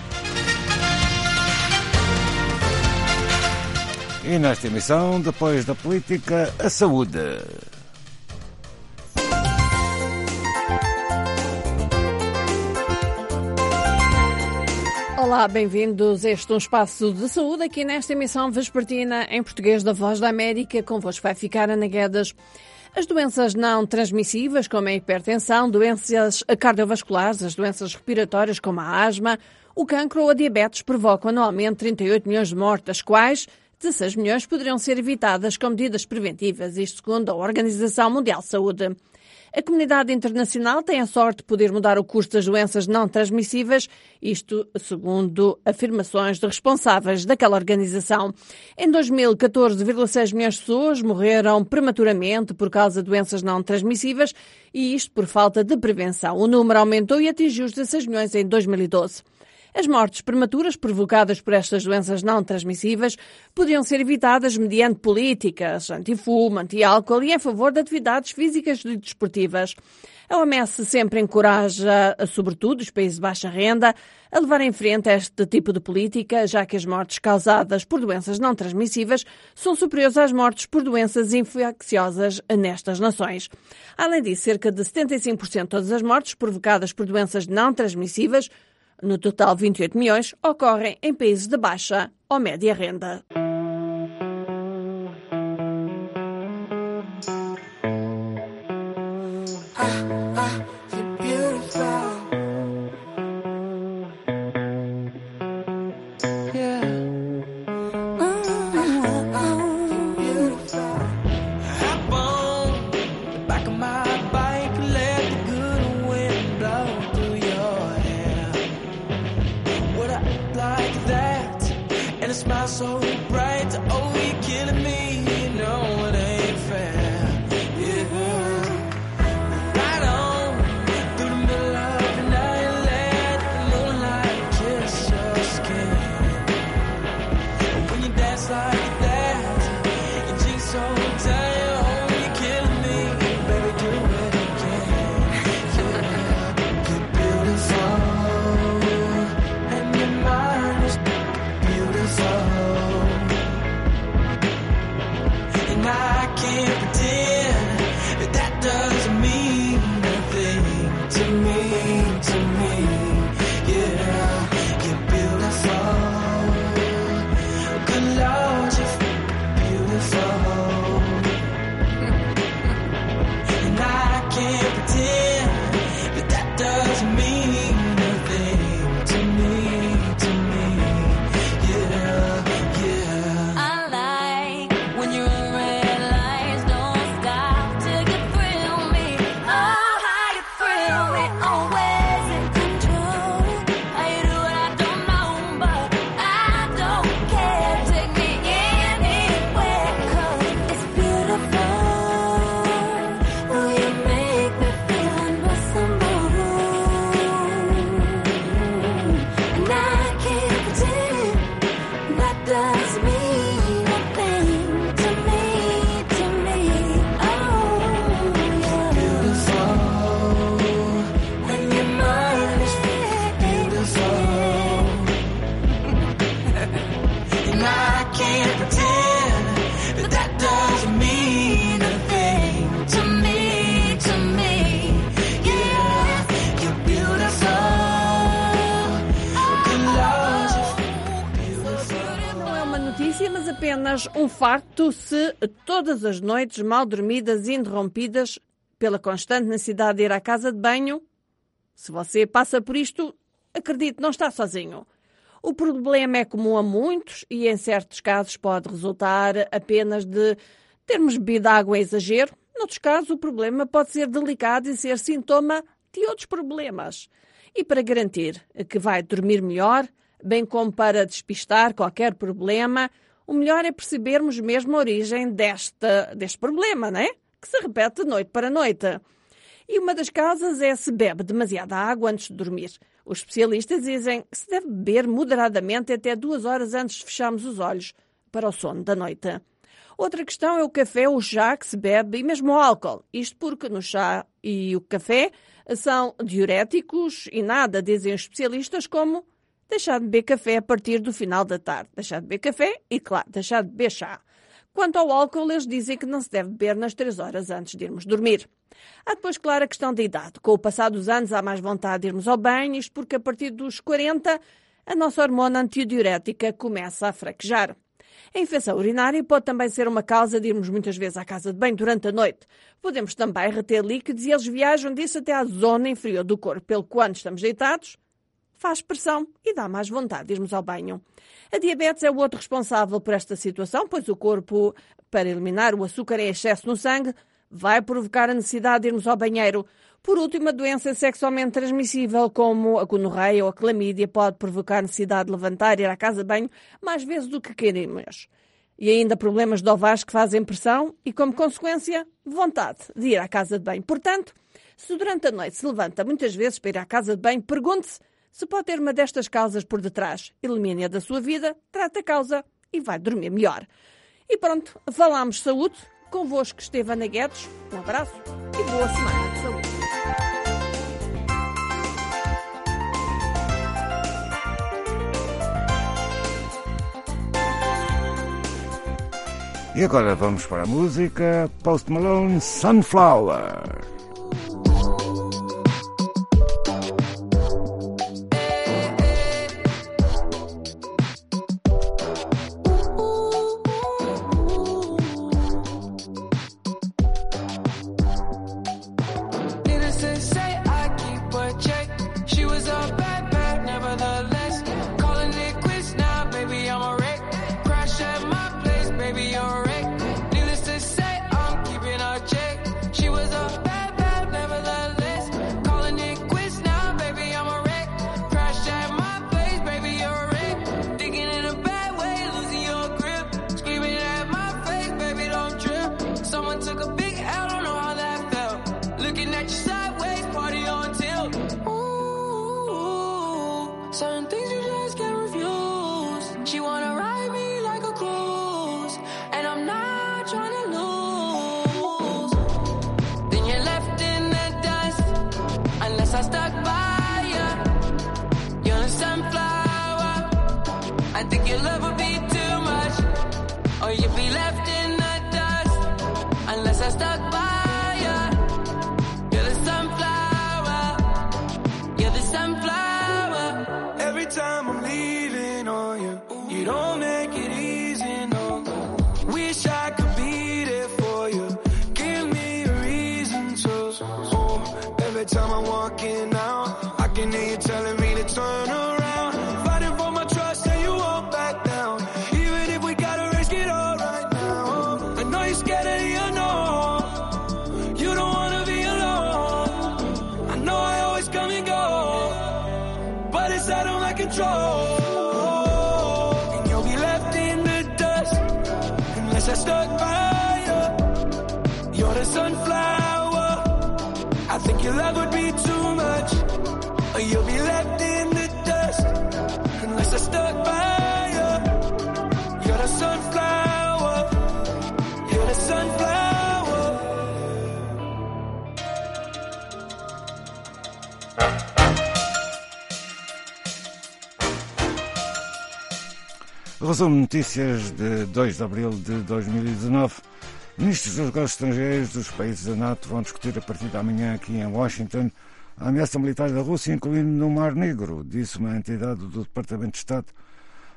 L: E nesta emissão, depois da política, a saúde.
C: Olá, bem-vindos a este um espaço de saúde aqui nesta emissão vespertina em português da Voz da América. Convosco vai ficar Ana Guedes. As doenças não transmissíveis, como a hipertensão, doenças cardiovasculares, as doenças respiratórias, como a asma, o cancro ou a diabetes, provocam anualmente trinta e oito milhões de mortes, das quais dezesseis milhões poderiam ser evitadas com medidas preventivas, isto segundo a Organização Mundial de Saúde. A comunidade internacional tem a sorte de poder mudar o curso das doenças não transmissíveis, isto segundo afirmações de responsáveis daquela organização. Em dois mil, catorze vírgula seis milhões de pessoas morreram prematuramente por causa de doenças não transmissíveis e isto por falta de prevenção. O número aumentou e atingiu os dezesseis milhões em dois mil e doze. As mortes prematuras provocadas por estas doenças não transmissíveis podiam ser evitadas mediante políticas anti-fumo, anti-álcool e em favor de atividades físicas e desportivas. A O M S sempre encoraja, sobretudo os países de baixa renda, a levar em frente este tipo de política, já que as mortes causadas por doenças não transmissíveis são superiores às mortes por doenças infecciosas nestas nações. Além disso, cerca de setenta e cinco por cento de todas as mortes provocadas por doenças não transmissíveis, no total vinte e oito milhões, ocorrem em países de baixa ou média renda.
P: Like that
C: apenas um facto se todas as noites mal dormidas e interrompidas pela constante necessidade de ir à casa de banho? Se você passa por isto, acredite, não está sozinho. O problema é comum a muitos e, em certos casos, pode resultar apenas de termos bebido água em exagero. Noutros casos, o problema pode ser delicado e ser sintoma de outros problemas. E para garantir que vai dormir melhor, bem como para despistar qualquer problema, o melhor é percebermos mesmo a origem desta, deste problema, não é? Que se repete noite para noite. E uma das causas é se bebe demasiada água antes de dormir. Os especialistas dizem que se deve beber moderadamente até duas horas antes de fecharmos os olhos para o sono da noite. Outra questão é o café ou o chá que se bebe e mesmo o álcool. Isto porque no chá e o café são diuréticos e nada, dizem os especialistas, como deixar de beber café a partir do final da tarde. Deixar de beber café e, claro, deixar de beber chá. Quanto ao álcool, eles dizem que não se deve beber nas três horas antes de irmos dormir. Há depois, claro, a questão da idade. Com o passar dos anos há mais vontade de irmos ao banho, isto porque a partir dos quarenta a nossa hormona antidiurética começa a fraquejar. A infecção urinária pode também ser uma causa de irmos muitas vezes à casa de banho durante a noite. Podemos também reter líquidos e eles viajam disso até à zona inferior do corpo, pelo que quando estamos deitados, faz pressão e dá mais vontade de irmos ao banho. A diabetes é o outro responsável por esta situação, pois o corpo, para eliminar o açúcar em excesso no sangue, vai provocar a necessidade de irmos ao banheiro. Por último, a doença sexualmente transmissível, como a gonorreia ou a clamídia, pode provocar a necessidade de levantar e ir à casa de banho mais vezes do que queremos. E ainda problemas de ovários que fazem pressão e, como consequência, vontade de ir à casa de banho. Portanto, se durante a noite se levanta muitas vezes para ir à casa de banho, pergunte-se se pode ter uma destas causas por detrás. Elimine-a da sua vida, trate a causa e vai dormir melhor. E pronto, falámos saúde. Convosco esteve Ana Guedes. Um abraço e boa semana de saúde.
L: E agora vamos para a música Post Malone, Sunflower. Resumo de notícias de dois de abril de dois mil e dezanove. Ministros dos negócios estrangeiros dos países da NATO vão discutir a partir de amanhã aqui em Washington a ameaça militar da Rússia, incluindo no Mar Negro, disse uma entidade do Departamento de Estado.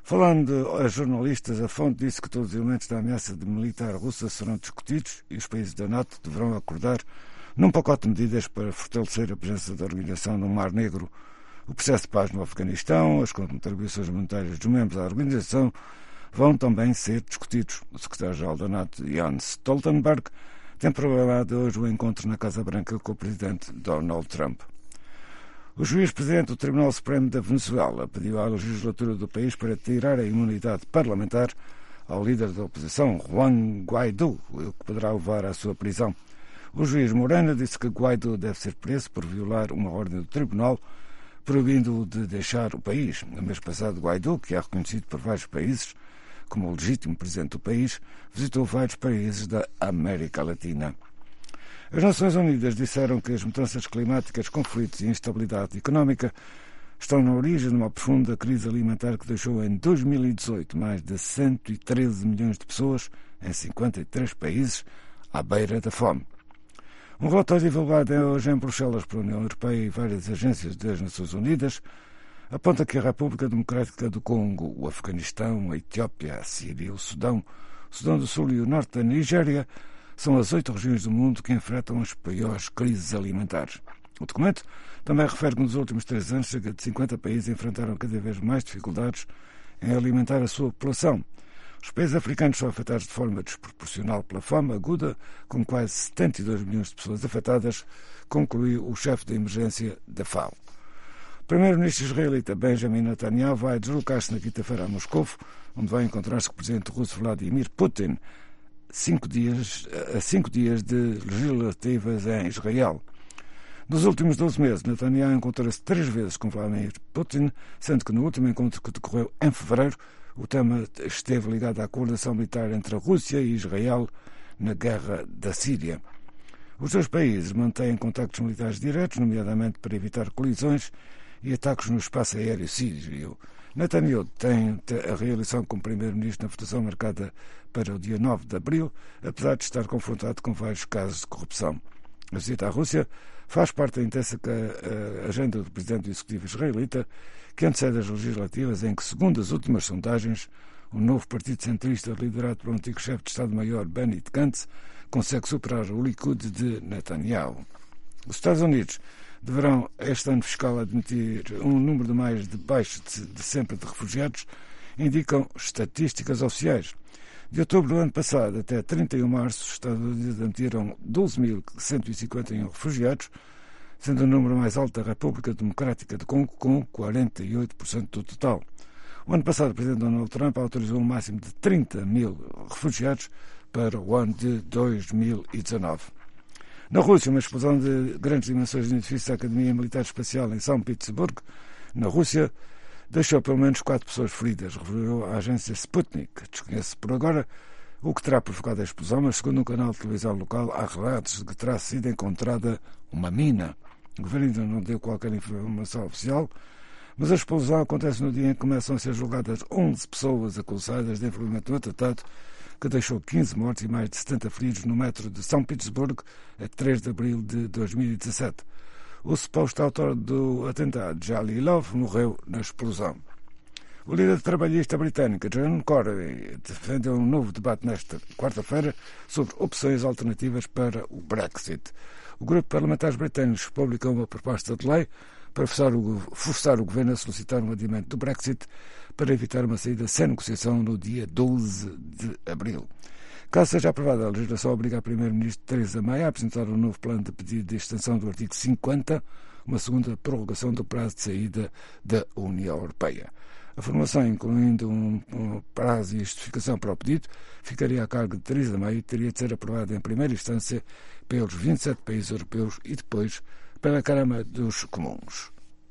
L: Falando a jornalistas, a fonte disse que todos os elementos da ameaça de militar russa serão discutidos e os países da NATO deverão acordar num pacote de medidas para fortalecer a presença da organização no Mar Negro. O processo de paz no Afeganistão, as contribuições monetárias dos membros da organização vão também ser discutidos. O secretário-geral da NATO, Jens Stoltenberg, tem programado hoje um encontro na Casa Branca com o presidente Donald Trump. O juiz-presidente do Tribunal Supremo da Venezuela pediu à legislatura do país para tirar a imunidade parlamentar ao líder da oposição, Juan Guaidó, o que poderá levar à sua prisão. O juiz Moreno disse que Guaidó deve ser preso por violar uma ordem do tribunal proibindo-o de deixar o país. No mês passado, Guaidó, que é reconhecido por vários países como o legítimo presidente do país, visitou vários países da América Latina. As Nações Unidas disseram que as mudanças climáticas, conflitos e instabilidade económica estão na origem de uma profunda crise alimentar que deixou em dois mil e dezoito mais de cento e treze milhões de pessoas em cinquenta e três países à beira da fome. Um relatório divulgado hoje em Bruxelas pela União Europeia e várias agências das Nações Unidas aponta que a República Democrática do Congo, o Afeganistão, a Etiópia, a Síria, o Sudão, o Sudão do Sul e o Norte da Nigéria são as oito regiões do mundo que enfrentam as piores crises alimentares. O documento também refere que nos últimos três anos cerca de cinquenta países enfrentaram cada vez mais dificuldades em alimentar a sua população. Os países africanos são afetados de forma desproporcional pela fome aguda, com quase setenta e dois milhões de pessoas afetadas, concluiu o chefe de emergência da FAO. O primeiro-ministro israelita Benjamin Netanyahu vai deslocar-se na quinta-feira a Moscou, onde vai encontrar-se com o presidente russo Vladimir Putin, cinco dias, a cinco dias de legislativas em Israel. Nos últimos doze meses, Netanyahu encontrou-se três vezes com Vladimir Putin, sendo que no último encontro que decorreu em fevereiro, o tema esteve ligado à coordenação militar entre a Rússia e Israel na guerra da Síria. Os dois países mantêm contactos militares diretos, nomeadamente para evitar colisões e ataques no espaço aéreo sírio. Netanyahu tem a reeleição como primeiro-ministro na votação marcada para o dia nove de abril, apesar de estar confrontado com vários casos de corrupção. A visita à Rússia faz parte da intensa agenda do presidente do Executivo israelita, que antecede as legislativas em que, segundo as últimas sondagens, o novo partido centrista liderado pelo antigo chefe de Estado-Maior Benny Gantz consegue superar o Likud de Netanyahu. Os Estados Unidos deverão, este ano fiscal, admitir um número de mais de baixo de, de sempre de refugiados, indicam estatísticas oficiais. De outubro do ano passado até trinta e um de março, os Estados Unidos admitiram doze mil cento e cinquenta e um refugiados, sendo o número mais alto da República Democrática do Congo, com quarenta e oito por cento do total. O ano passado, o presidente Donald Trump autorizou um máximo de trinta mil refugiados para o ano de dois mil e dezanove. Na Rússia, uma explosão de grandes dimensões no edifício da Academia Militar Espacial em São Petersburgo, na Rússia, deixou pelo menos quatro pessoas feridas, revelou a agência Sputnik. Desconhece por agora o que terá provocado a explosão, mas segundo um canal de televisão local, há relatos de que terá sido encontrada uma mina. O governo ainda não deu qualquer informação oficial, mas a explosão acontece no dia em que começam a ser julgadas onze pessoas acusadas de envolvimento no atentado, que deixou quinze mortos e mais de setenta feridos no metro de São Petersburgo a três de abril de dois mil e dezassete. O suposto autor do atentado, Jalilov, morreu na explosão. O líder trabalhista britânico, John Corbyn, defendeu um novo debate nesta quarta-feira sobre opções alternativas para o Brexit. O grupo de parlamentares britânicos publicou uma proposta de lei para forçar o, forçar o governo a solicitar um adiamento do Brexit para evitar uma saída sem negociação no dia doze de abril. Caso seja aprovada, a legislação obriga a primeiro-ministro Theresa May a apresentar um novo plano de pedido de extensão do artigo cinquenta, uma segunda prorrogação do prazo de saída da União Europeia. A formação, incluindo um, um prazo e justificação para o pedido, ficaria a cargo de Theresa May e teria de ser aprovada em primeira instância pelos vinte e sete países europeus e depois pela Câmara dos Comuns.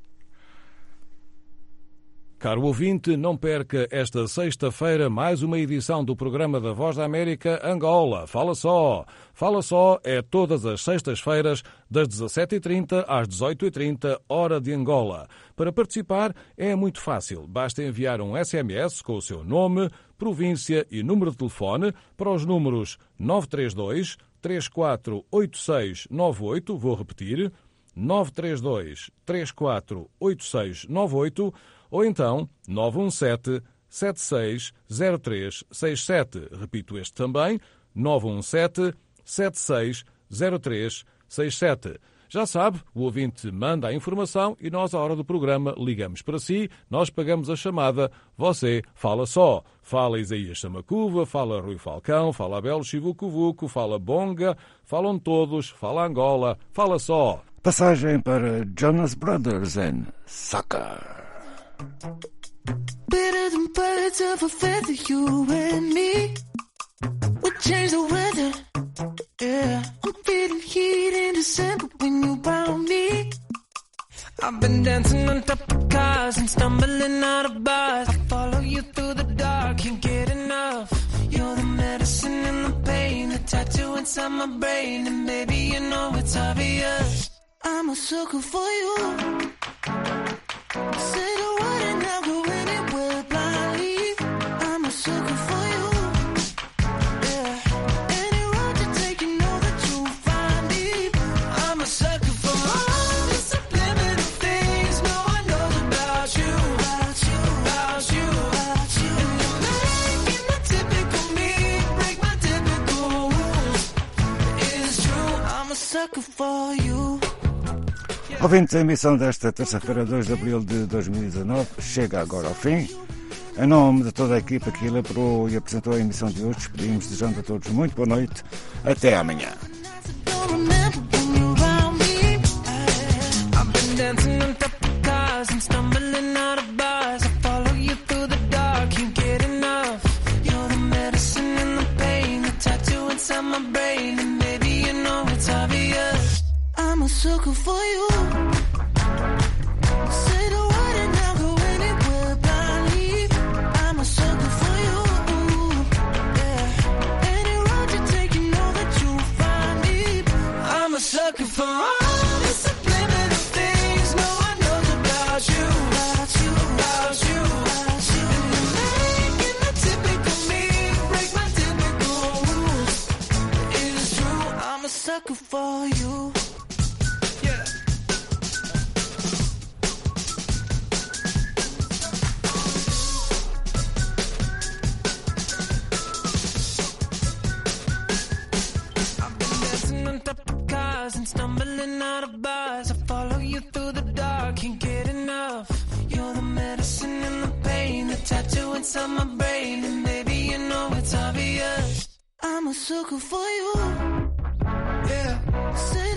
O: Caro ouvinte, não perca esta sexta-feira mais uma edição do programa da Voz da América Angola. Fala só! Fala só é todas as sextas-feiras, das dezassete e trinta às dezoito e trinta, hora de Angola. Para participar é muito fácil. Basta enviar um S M S com o seu nome, província e número de telefone para os números nove três dois, três quatro oito seis nove oito, vou repetir, nove três dois, três quatro oito seis nove oito, ou então nove um sete, sete seis zero três seis sete. Repito este também, nove um sete, sete seis zero três seis sete. Já sabe, o ouvinte manda a informação e nós, à hora do programa, ligamos para si, nós pagamos a chamada, você fala só. Fala Isaías Samacuva, fala Rui Falcão, fala Abel Chivucovuco, fala Bonga, falam todos, fala Angola, fala só.
L: Passagem para Jonas Brothers em Sucker.
P: Better than birds of a feather, you and me. We change the weather, yeah. I'm feeling heat in December when you found me. I've been dancing on top of cars and stumbling out of bars. I follow you through the dark, can't get enough. You're the medicine and the pain, the tattoo inside my brain. And baby, you know it's obvious, I'm a sucker for you. Say the word and I'll go anywhere blindly. I'm a sucker for you.
L: Ouvinte, a emissão desta terça-feira, dois de abril de dois mil e dezanove, chega agora ao fim. Em nome de toda a equipa que elaborou e apresentou a emissão de hoje, despedimos desejando a todos muito boa noite. Até amanhã.
P: I'm a sucker for you. Say the word and I'll go anywhere blindly. I'm a sucker for you. Yeah. Any road you take, you know that you'll find me. I'm a sucker for all the subliminal things no one knows about you. About you, about you, about you. And you're making the typical me break my typical rules. It is true, I'm a sucker for you. And stumbling out of bars, I follow you through the dark, can't get enough. You're the medicine and the pain, the tattoo inside my brain. And baby, you know it's obvious, I'm a sucker for you. Yeah. Say